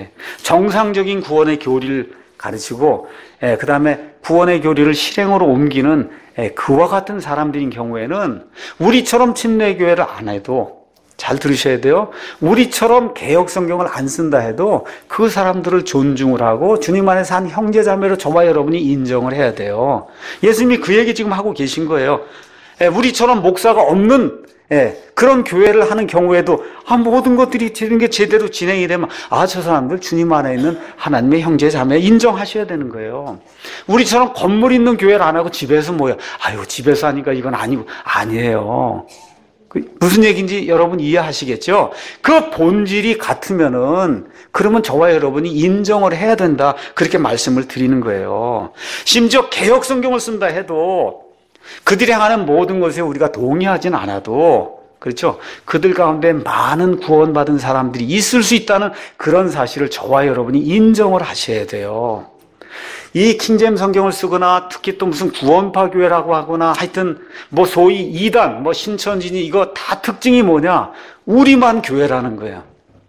정상적인 구원의 교리를 가르치고 그 다음에 구원의 교리를 실행으로 옮기는 그와 같은 사람들인 경우에는 우리처럼 침례교회를 안 해도 잘 들으셔야 돼요. 우리처럼 개역 성경을 안 쓴다 해도 그 사람들을 존중을 하고 주님 안에서 한 형제자매로 저와 여러분이 인정을 해야 돼요. 예수님이 그 얘기 지금 하고 계신 거예요. 우리처럼 목사가 없는 그런 교회를 하는 경우에도 모든 것들이 되는 게 제대로 진행이 되면 저 사람들 주님 안에 있는 하나님의 형제 자매 인정하셔야 되는 거예요. 우리처럼 건물 있는 교회를 안 하고 집에서 뭐야? 집에서 하니까 이건 아니에요. 무슨 얘기인지 여러분 이해하시겠죠? 그 본질이 같으면은 그러면 저와 여러분이 인정을 해야 된다. 그렇게 말씀을 드리는 거예요. 심지어 개역 성경을 쓴다 해도 그들이 행하는 모든 것에 우리가 동의하진 않아도 그렇죠? 그들 가운데 많은 구원받은 사람들이 있을 수 있다는 그런 사실을 저와 여러분이 인정을 하셔야 돼요. 이 킹제임스 성경을 쓰거나 특히 또 무슨 구원파 교회라고 하거나 하여튼 소위 이단 신천지니 이거 다 특징이 뭐냐? 우리만 교회라는 거예요.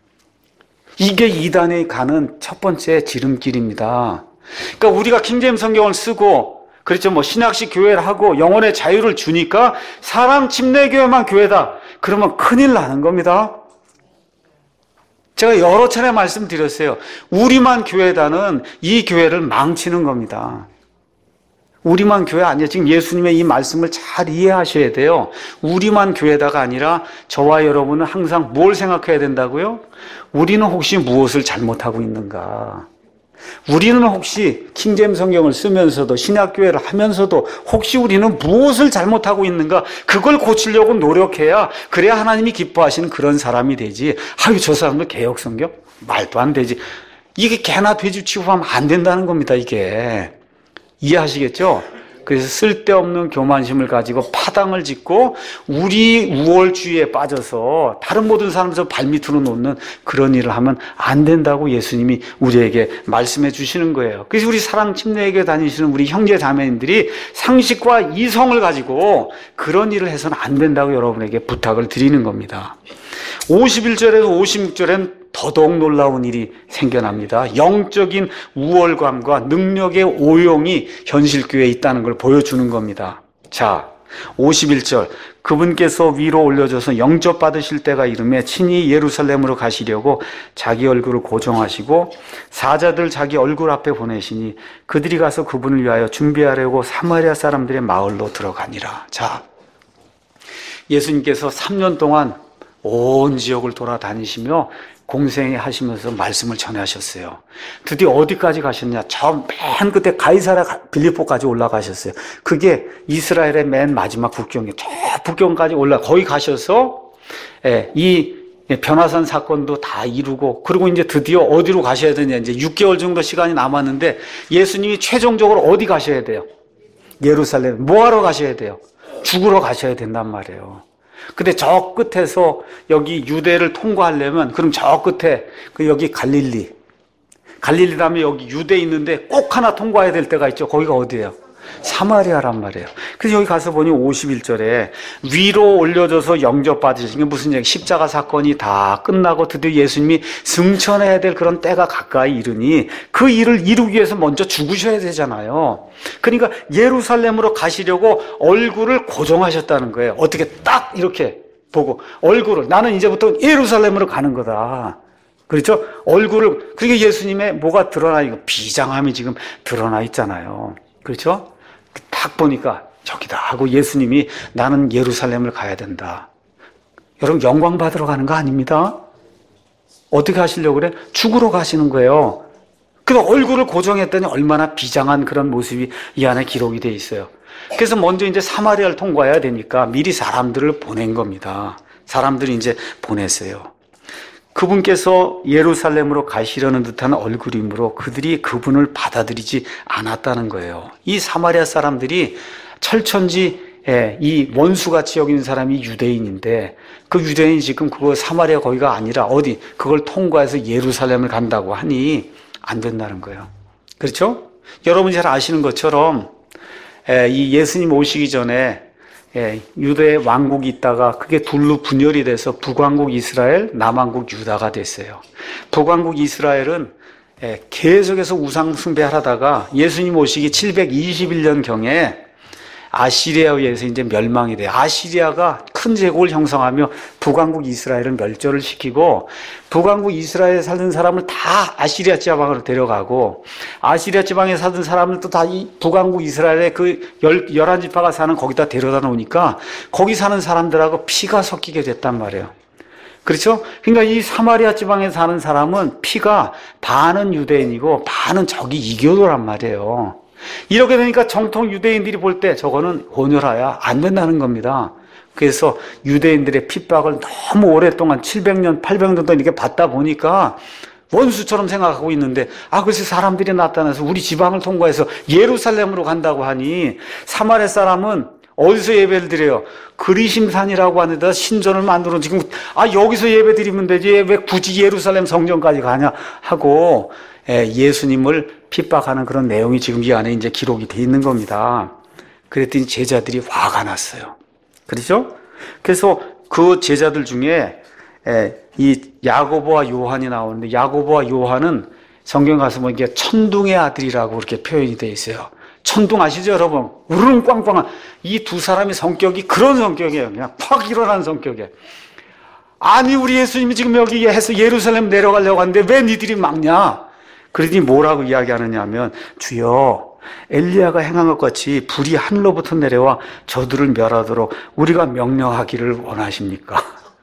이게 이단에 가는 첫 번째 지름길입니다. 그러니까 우리가 킹제임스 성경을 쓰고 그렇죠. 신약식 교회를 하고 영혼의 자유를 주니까 사랑 침례교회만 교회다. 그러면 큰일 나는 겁니다. 제가 여러 차례 말씀드렸어요. 우리만 교회다는 이 교회를 망치는 겁니다. 우리만 교회 아니에요. 지금 예수님의 이 말씀을 잘 이해하셔야 돼요. 우리만 교회다가 아니라 저와 여러분은 항상 뭘 생각해야 된다고요? 우리는 혹시 무엇을 잘못하고 있는가? 우리는 혹시 킹제임스 성경을 쓰면서도 신약교회를 하면서도 혹시 우리는 무엇을 잘못하고 있는가? 그걸 고치려고 노력해야 그래야 하나님이 기뻐하시는 그런 사람이 되지. 저 사람도 개역 성경? 말도 안 되지. 이게 개나 돼지 취급하면 안 된다는 겁니다. 이게 이해하시겠죠? 그래서 쓸데없는 교만심을 가지고 파당을 짓고 우리 우월주의에 빠져서 다른 모든 사람들 발밑으로 놓는 그런 일을 하면 안 된다고 예수님이 우리에게 말씀해 주시는 거예요. 그래서 우리 사랑 침례교회 다니시는 우리 형제 자매님들이 상식과 이성을 가지고 그런 일을 해서는 안 된다고 여러분에게 부탁을 드리는 겁니다. 51절에서 56절엔 더더욱 놀라운 일이 생겨납니다. 영적인 우월감과 능력의 오용이 현실교회에 있다는 걸 보여주는 겁니다. 자, 51절 그분께서 위로 올려져서 영접받으실 때가 이르매 친히 예루살렘으로 가시려고 자기 얼굴을 고정하시고 사자들 자기 얼굴 앞에 보내시니 그들이 가서 그분을 위하여 준비하려고 사마리아 사람들의 마을로 들어가니라. 자, 예수님께서 3년 동안 온 지역을 돌아다니시며 공생하시면서 말씀을 전하셨어요. 드디어 어디까지 가셨냐? 저 맨 끝에 가이사랴 빌립보까지 올라가셨어요. 그게 이스라엘의 맨 마지막 국경이에요. 저 국경까지 거기 가셔서 이 변화산 사건도 다 이루고, 그리고 이제 드디어 어디로 가셔야 되냐? 이제 6개월 정도 시간이 남았는데 예수님이 최종적으로 어디 가셔야 돼요? 예루살렘. 뭐하러 가셔야 돼요? 죽으러 가셔야 된단 말이에요. 근데 저 끝에서 여기 유대를 통과하려면, 그럼 저 끝에 여기 갈릴리 다음에 여기 유대 있는데 꼭 하나 통과해야 될 때가 있죠. 거기가 어디예요? 사마리아란 말이에요. 그래서 여기 가서 보니 51절에 위로 올려져서 영접받으신 게 무슨 얘기? 십자가 사건이 다 끝나고 드디어 예수님이 승천해야 될 그런 때가 가까이 이르니 그 일을 이루기 위해서 먼저 죽으셔야 되잖아요. 그러니까 예루살렘으로 가시려고 얼굴을 고정하셨다는 거예요. 어떻게 딱 이렇게 보고 얼굴을, 나는 이제부터 예루살렘으로 가는 거다. 그렇죠? 얼굴을, 그러니까 예수님의 뭐가 드러나, 이거 비장함이 지금 드러나 있잖아요. 그렇죠? 딱 보니까 저기다 하고 예수님이 나는 예루살렘을 가야 된다. 여러분, 영광 받으러 가는 거 아닙니다. 어떻게 하시려고 그래? 죽으러 가시는 거예요. 그래서 얼굴을 고정했더니 얼마나 비장한 그런 모습이 이 안에 기록이 돼 있어요. 그래서 먼저 이제 사마리아를 통과해야 되니까 미리 사람들을 보낸 겁니다. 사람들이 이제 보냈어요. 그분께서 예루살렘으로 가시려는 듯한 얼굴이므로 그들이 그분을 받아들이지 않았다는 거예요. 이 사마리아 사람들이 철천지 이 원수같이 여기는 사람이 유대인인데, 그 유대인이 지금 그거 사마리아 거기가 아니라 어디 그걸 통과해서 예루살렘을 간다고 하니 안 된다는 거예요. 그렇죠? 여러분이 잘 아시는 것처럼 이 예수님 오시기 전에 유대 왕국이 있다가 그게 둘로 분열이 돼서 북왕국 이스라엘, 남왕국 유다가 됐어요. 북왕국 이스라엘은 계속해서 우상 숭배를 하다가 예수님 오시기 721년경에 아시리아에 의해서 이제 멸망이 돼요. 아시리아가 큰 제국을 형성하며 북왕국 이스라엘을 멸절을 시키고, 북왕국 이스라엘에 살던 사람을 다 아시리아 지방으로 데려가고, 아시리아 지방에 살던 사람을 또 다 이 북왕국 이스라엘의 그 11지파가 사는 거기다 데려다 놓으니까 거기 사는 사람들하고 피가 섞이게 됐단 말이에요. 그렇죠? 그러니까 이 사마리아 지방에 사는 사람은 피가 반은 유대인이고 반은 저기 이교도란 말이에요. 이렇게 되니까 정통 유대인들이 볼 때 저거는 온유하야 안 된다는 겁니다. 그래서 유대인들의 핍박을 너무 오랫동안 700년, 800년 동안 이렇게 받다 보니까 원수처럼 생각하고 있는데, 그래서 사람들이 나타나서 우리 지방을 통과해서 예루살렘으로 간다고 하니 사마리아 사람은 어디서 예배를 드려요? 그리심산이라고 하는 데다 신전을 만들어 지금 여기서 예배 드리면 되지 왜 굳이 예루살렘 성전까지 가냐 하고 예수님을 핍박하는 그런 내용이 지금 이 안에 이제 기록이 돼 있는 겁니다. 그랬더니 제자들이 화가 났어요. 그렇죠? 그래서 그 제자들 중에 이 야고보와 요한이 나오는데, 야고보와 요한은 성경 가서 뭐 이게 천둥의 아들이라고 그렇게 표현이 돼 있어요. 천둥 아시죠, 여러분? 우르릉 꽝꽝한 이 두 사람의 성격이 그런 성격이에요. 그냥 팍 일어난 성격이에요. 아니, 우리 예수님이 지금 여기 해서 예루살렘 내려가려고 하는데 왜 니들이 막냐? 그러더니 뭐라고 이야기하느냐 하면, 주여, 엘리야가 행한 것 같이 불이 하늘로부터 내려와 저들을 멸하도록 우리가 명령하기를 원하십니까?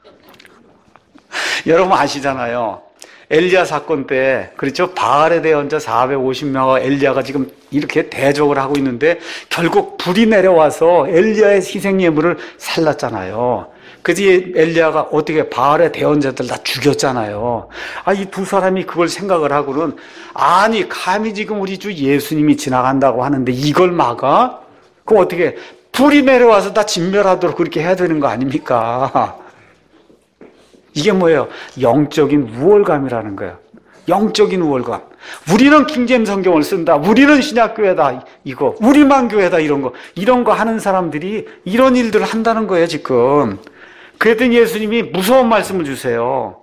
여러분 아시잖아요. 엘리야 사건 때, 그렇죠? 바알에 대언자 450명과 엘리야가 지금 이렇게 대적을 하고 있는데 결국 불이 내려와서 엘리야의 희생 예물을 살랐잖아요. 그래서 엘리야가 어떻게 바알의 대언자들 다 죽였잖아요. 이 두 사람이 그걸 생각을 하고는, 감히 지금 우리 주 예수님이 지나간다고 하는데 이걸 막아? 그럼 어떻게 불이 내려와서 다 진멸하도록 그렇게 해야 되는 거 아닙니까? 이게 뭐예요? 영적인 우월감이라는 거예요. 영적인 우월감. 우리는 킹제임 성경을 쓴다. 우리는 신약교회다. 이거. 우리만 교회다. 이런 거 하는 사람들이 이런 일들을 한다는 거예요, 지금. 그랬더니 예수님이 무서운 말씀을 주세요.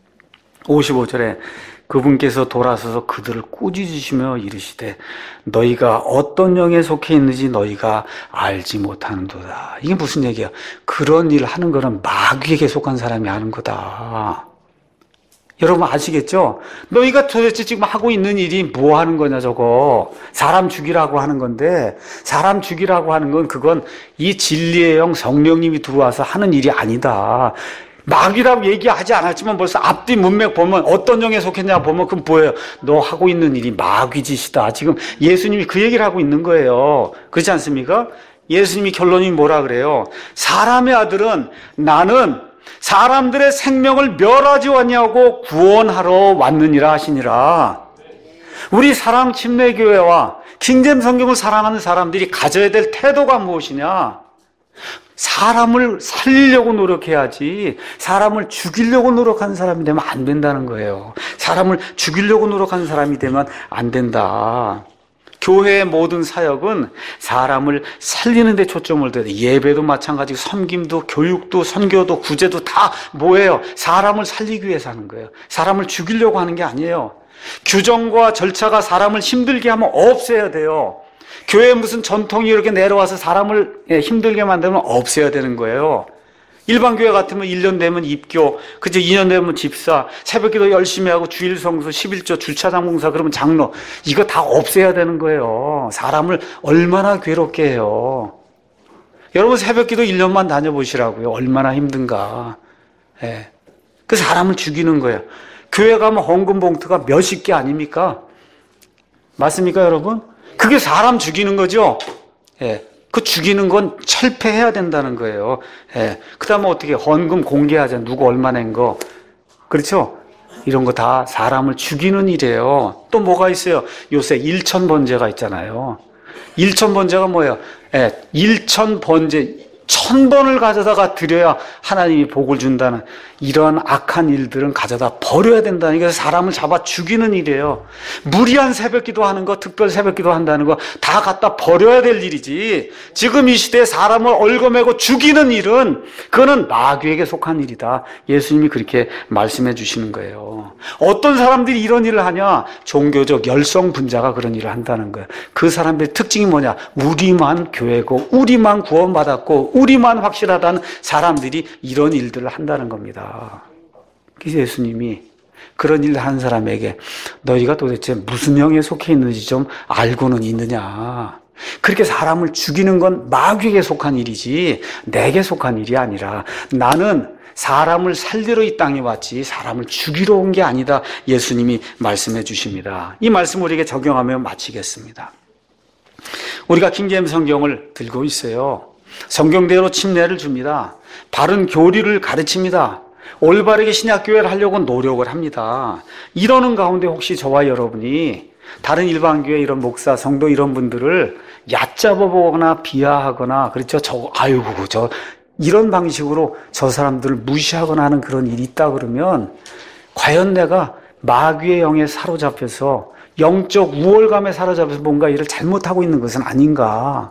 55절에 그분께서 돌아서서 그들을 꾸짖으시며 이르시되 너희가 어떤 영에 속해 있는지 너희가 알지 못하는도다. 이게 무슨 얘기야? 그런 일을 하는 거는 마귀에게 속한 사람이 하는 거다. 여러분 아시겠죠? 너희가 도대체 지금 하고 있는 일이 뭐 하는 거냐 저거. 사람 죽이라고 하는 건데 사람 죽이라고 하는 건 그건 이 진리의 영 성령님이 들어와서 하는 일이 아니다. 마귀라고 얘기하지 않았지만 벌써 앞뒤 문맥 보면 어떤 영에 속했냐 보면 그건 뭐예요? 너 하고 있는 일이 마귀짓이다. 지금 예수님이 그 얘기를 하고 있는 거예요. 그렇지 않습니까? 예수님이 결론이 뭐라 그래요? 사람의 아들은 나는 사람들의 생명을 멸하지 않냐고 구원하러 왔느니라 하시니라. 우리 사랑 침례교회와 킹제임 성경을 사랑하는 사람들이 가져야 될 태도가 무엇이냐? 사람을 살리려고 노력해야지 사람을 죽이려고 노력하는 사람이 되면 안 된다는 거예요. 사람을 죽이려고 노력하는 사람이 되면 안 된다. 교회의 모든 사역은 사람을 살리는 데 초점을 둬야 돼. 예배도 마찬가지고 섬김도 교육도 선교도 구제도 다 뭐예요? 사람을 살리기 위해서 하는 거예요. 사람을 죽이려고 하는 게 아니에요. 규정과 절차가 사람을 힘들게 하면 없애야 돼요. 교회에 무슨 전통이 이렇게 내려와서 사람을 힘들게 만들면 없애야 되는 거예요. 일반 교회 같으면 1년 되면 입교, 그죠? 2년 되면 집사, 새벽기도 열심히 하고 주일 성수, 11조, 주차장 봉사, 그러면 장로. 이거 다 없애야 되는 거예요. 사람을 얼마나 괴롭게 해요. 여러분 새벽기도 1년만 다녀보시라고요. 얼마나 힘든가. 예. 그 사람을 죽이는 거예요. 교회 가면 헌금 봉투가 몇십 개 아닙니까? 맞습니까, 여러분? 그게 사람 죽이는 거죠? 예. 그 죽이는 건 철폐해야 된다는 거예요. 예. 그 다음에 어떻게 헌금 공개하자. 누구 얼마 낸 거. 그렇죠? 이런 거 다 사람을 죽이는 일이에요. 또 뭐가 있어요? 요새 일천번제가 있잖아요. 일천번제가 뭐예요? 예. 일천번제. 1000번을 가져다가 드려야 하나님이 복을 준다는 이러한 악한 일들은 가져다 버려야 된다는 게 사람을 잡아 죽이는 일이에요. 무리한 새벽기도 하는 거, 특별 새벽기도 한다는 거 다 갖다 버려야 될 일이지. 지금 이 시대에 사람을 얽어매고 죽이는 일은 그거는 마귀에게 속한 일이다. 예수님이 그렇게 말씀해 주시는 거예요. 어떤 사람들이 이런 일을 하냐? 종교적 열성분자가 그런 일을 한다는 거예요. 그 사람들의 특징이 뭐냐? 우리만 교회고 우리만 구원받았고 우리만 확실하다는 사람들이 이런 일들을 한다는 겁니다. 그래서 예수님이 그런 일을 하는 사람에게 너희가 도대체 무슨 영에 속해 있는지 좀 알고는 있느냐. 그렇게 사람을 죽이는 건 마귀에게 속한 일이지 내게 속한 일이 아니라 나는 사람을 살리러 이 땅에 왔지 사람을 죽이러 온 게 아니다. 예수님이 말씀해 주십니다. 이 말씀을 우리에게 적용하며 마치겠습니다. 우리가 킹제임 성경을 들고 있어요. 성경대로 침례를 줍니다. 바른 교리를 가르칩니다. 올바르게 신약교회를 하려고 노력을 합니다. 이러는 가운데 혹시 저와 여러분이 다른 일반교회 이런 목사, 성도 이런 분들을 얕잡아보거나 비하하거나 그렇죠? 이런 방식으로 저 사람들을 무시하거나 하는 그런 일이 있다 그러면 과연 내가 마귀의 영에 사로잡혀서 영적 우월감에 사로잡혀서 뭔가 일을 잘못하고 있는 것은 아닌가?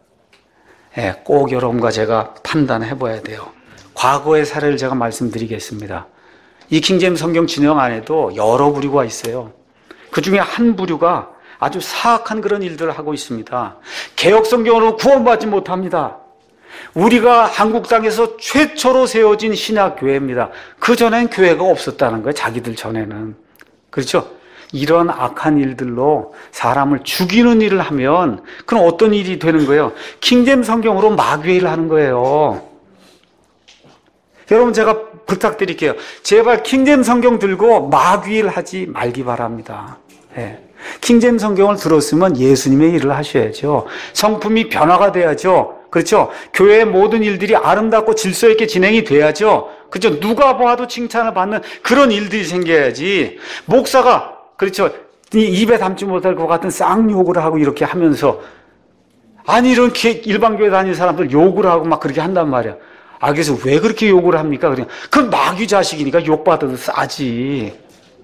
예, 꼭 여러분과 제가 판단해 봐야 돼요. 과거의 사례를 제가 말씀드리겠습니다. 이 킹제임 성경 진영 안에도 여러 부류가 있어요. 그 중에 한 부류가 아주 사악한 그런 일들을 하고 있습니다. 개혁 성경으로 구원받지 못합니다. 우리가 한국 땅에서 최초로 세워진 신약 교회입니다. 그 전엔 교회가 없었다는 거예요. 자기들 전에는. 그렇죠? 이런 악한 일들로 사람을 죽이는 일을 하면 그럼 어떤 일이 되는 거예요? 킹제임 성경으로 마귀의 일을 하는 거예요. 여러분 제가 부탁드릴게요. 제발 킹제임 성경 들고 마귀의 일 하지 말기 바랍니다. 네. 킹제임 성경을 들었으면 예수님의 일을 하셔야죠. 성품이 변화가 돼야죠. 그렇죠? 교회의 모든 일들이 아름답고 질서 있게 진행이 돼야죠. 그렇죠? 누가 봐도 칭찬을 받는 그런 일들이 생겨야지. 목사가 그렇죠. 입에 담지 못할 것 같은 쌍욕을 하고 이렇게 하면서 아니 이렇게 일반 교회 다니는 사람들 욕을 하고 막 그렇게 한단 말이야. 아 그래서 왜 그렇게 욕을 합니까? 그냥 그건 마귀 자식이니까 욕 받아도 싸지.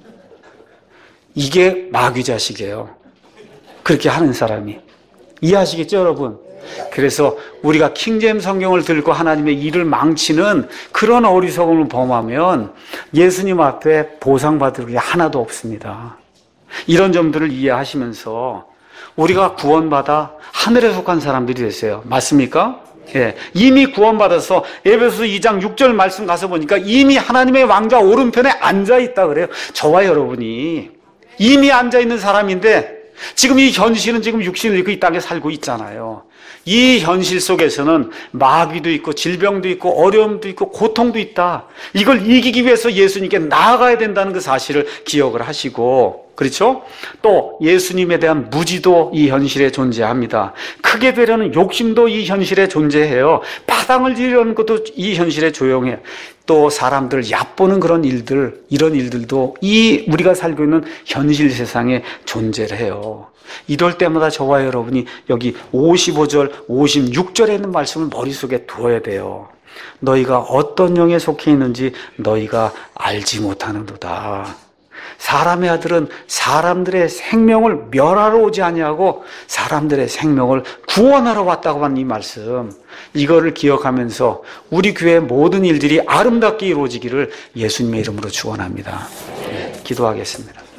이게 마귀 자식이에요. 그렇게 하는 사람이. 이해하시겠죠, 여러분? 그래서 우리가 킹제임스 성경을 들고 하나님의 일을 망치는 그런 어리석음을 범하면 예수님 앞에 보상받을 게 하나도 없습니다. 이런 점들을 이해하시면서 우리가 구원받아 하늘에 속한 사람들이 됐어요. 맞습니까? 예, 이미 구원받아서 에베소서 2장 6절 말씀 가서 보니까 이미 하나님의 왕좌 오른편에 앉아있다 그래요. 저와 여러분이 이미 앉아있는 사람인데 지금 이 현실은 지금 육신을 입고 이 땅에 살고 있잖아요. 이 현실 속에서는 마귀도 있고 질병도 있고 어려움도 있고 고통도 있다. 이걸 이기기 위해서 예수님께 나아가야 된다는 그 사실을 기억을 하시고, 그렇죠? 또 예수님에 대한 무지도 이 현실에 존재합니다. 크게 되려는 욕심도 이 현실에 존재해요. 파당을 지르려는 것도 이 현실에 조용해요. 또 사람들 얕보는 그런 일들, 이런 일들도 이 우리가 살고 있는 현실 세상에 존재를 해요. 이럴 때마다 저와 여러분이 여기 55절, 56절에 있는 말씀을 머릿속에 두어야 돼요. 너희가 어떤 영에 속해 있는지 너희가 알지 못하는도다. 사람의 아들은 사람들의 생명을 멸하러 오지 아니하고 사람들의 생명을 구원하러 왔다고 하는 이 말씀, 이거를 기억하면서 우리 교회의 모든 일들이 아름답게 이루어지기를 예수님의 이름으로 축원합니다. 기도하겠습니다.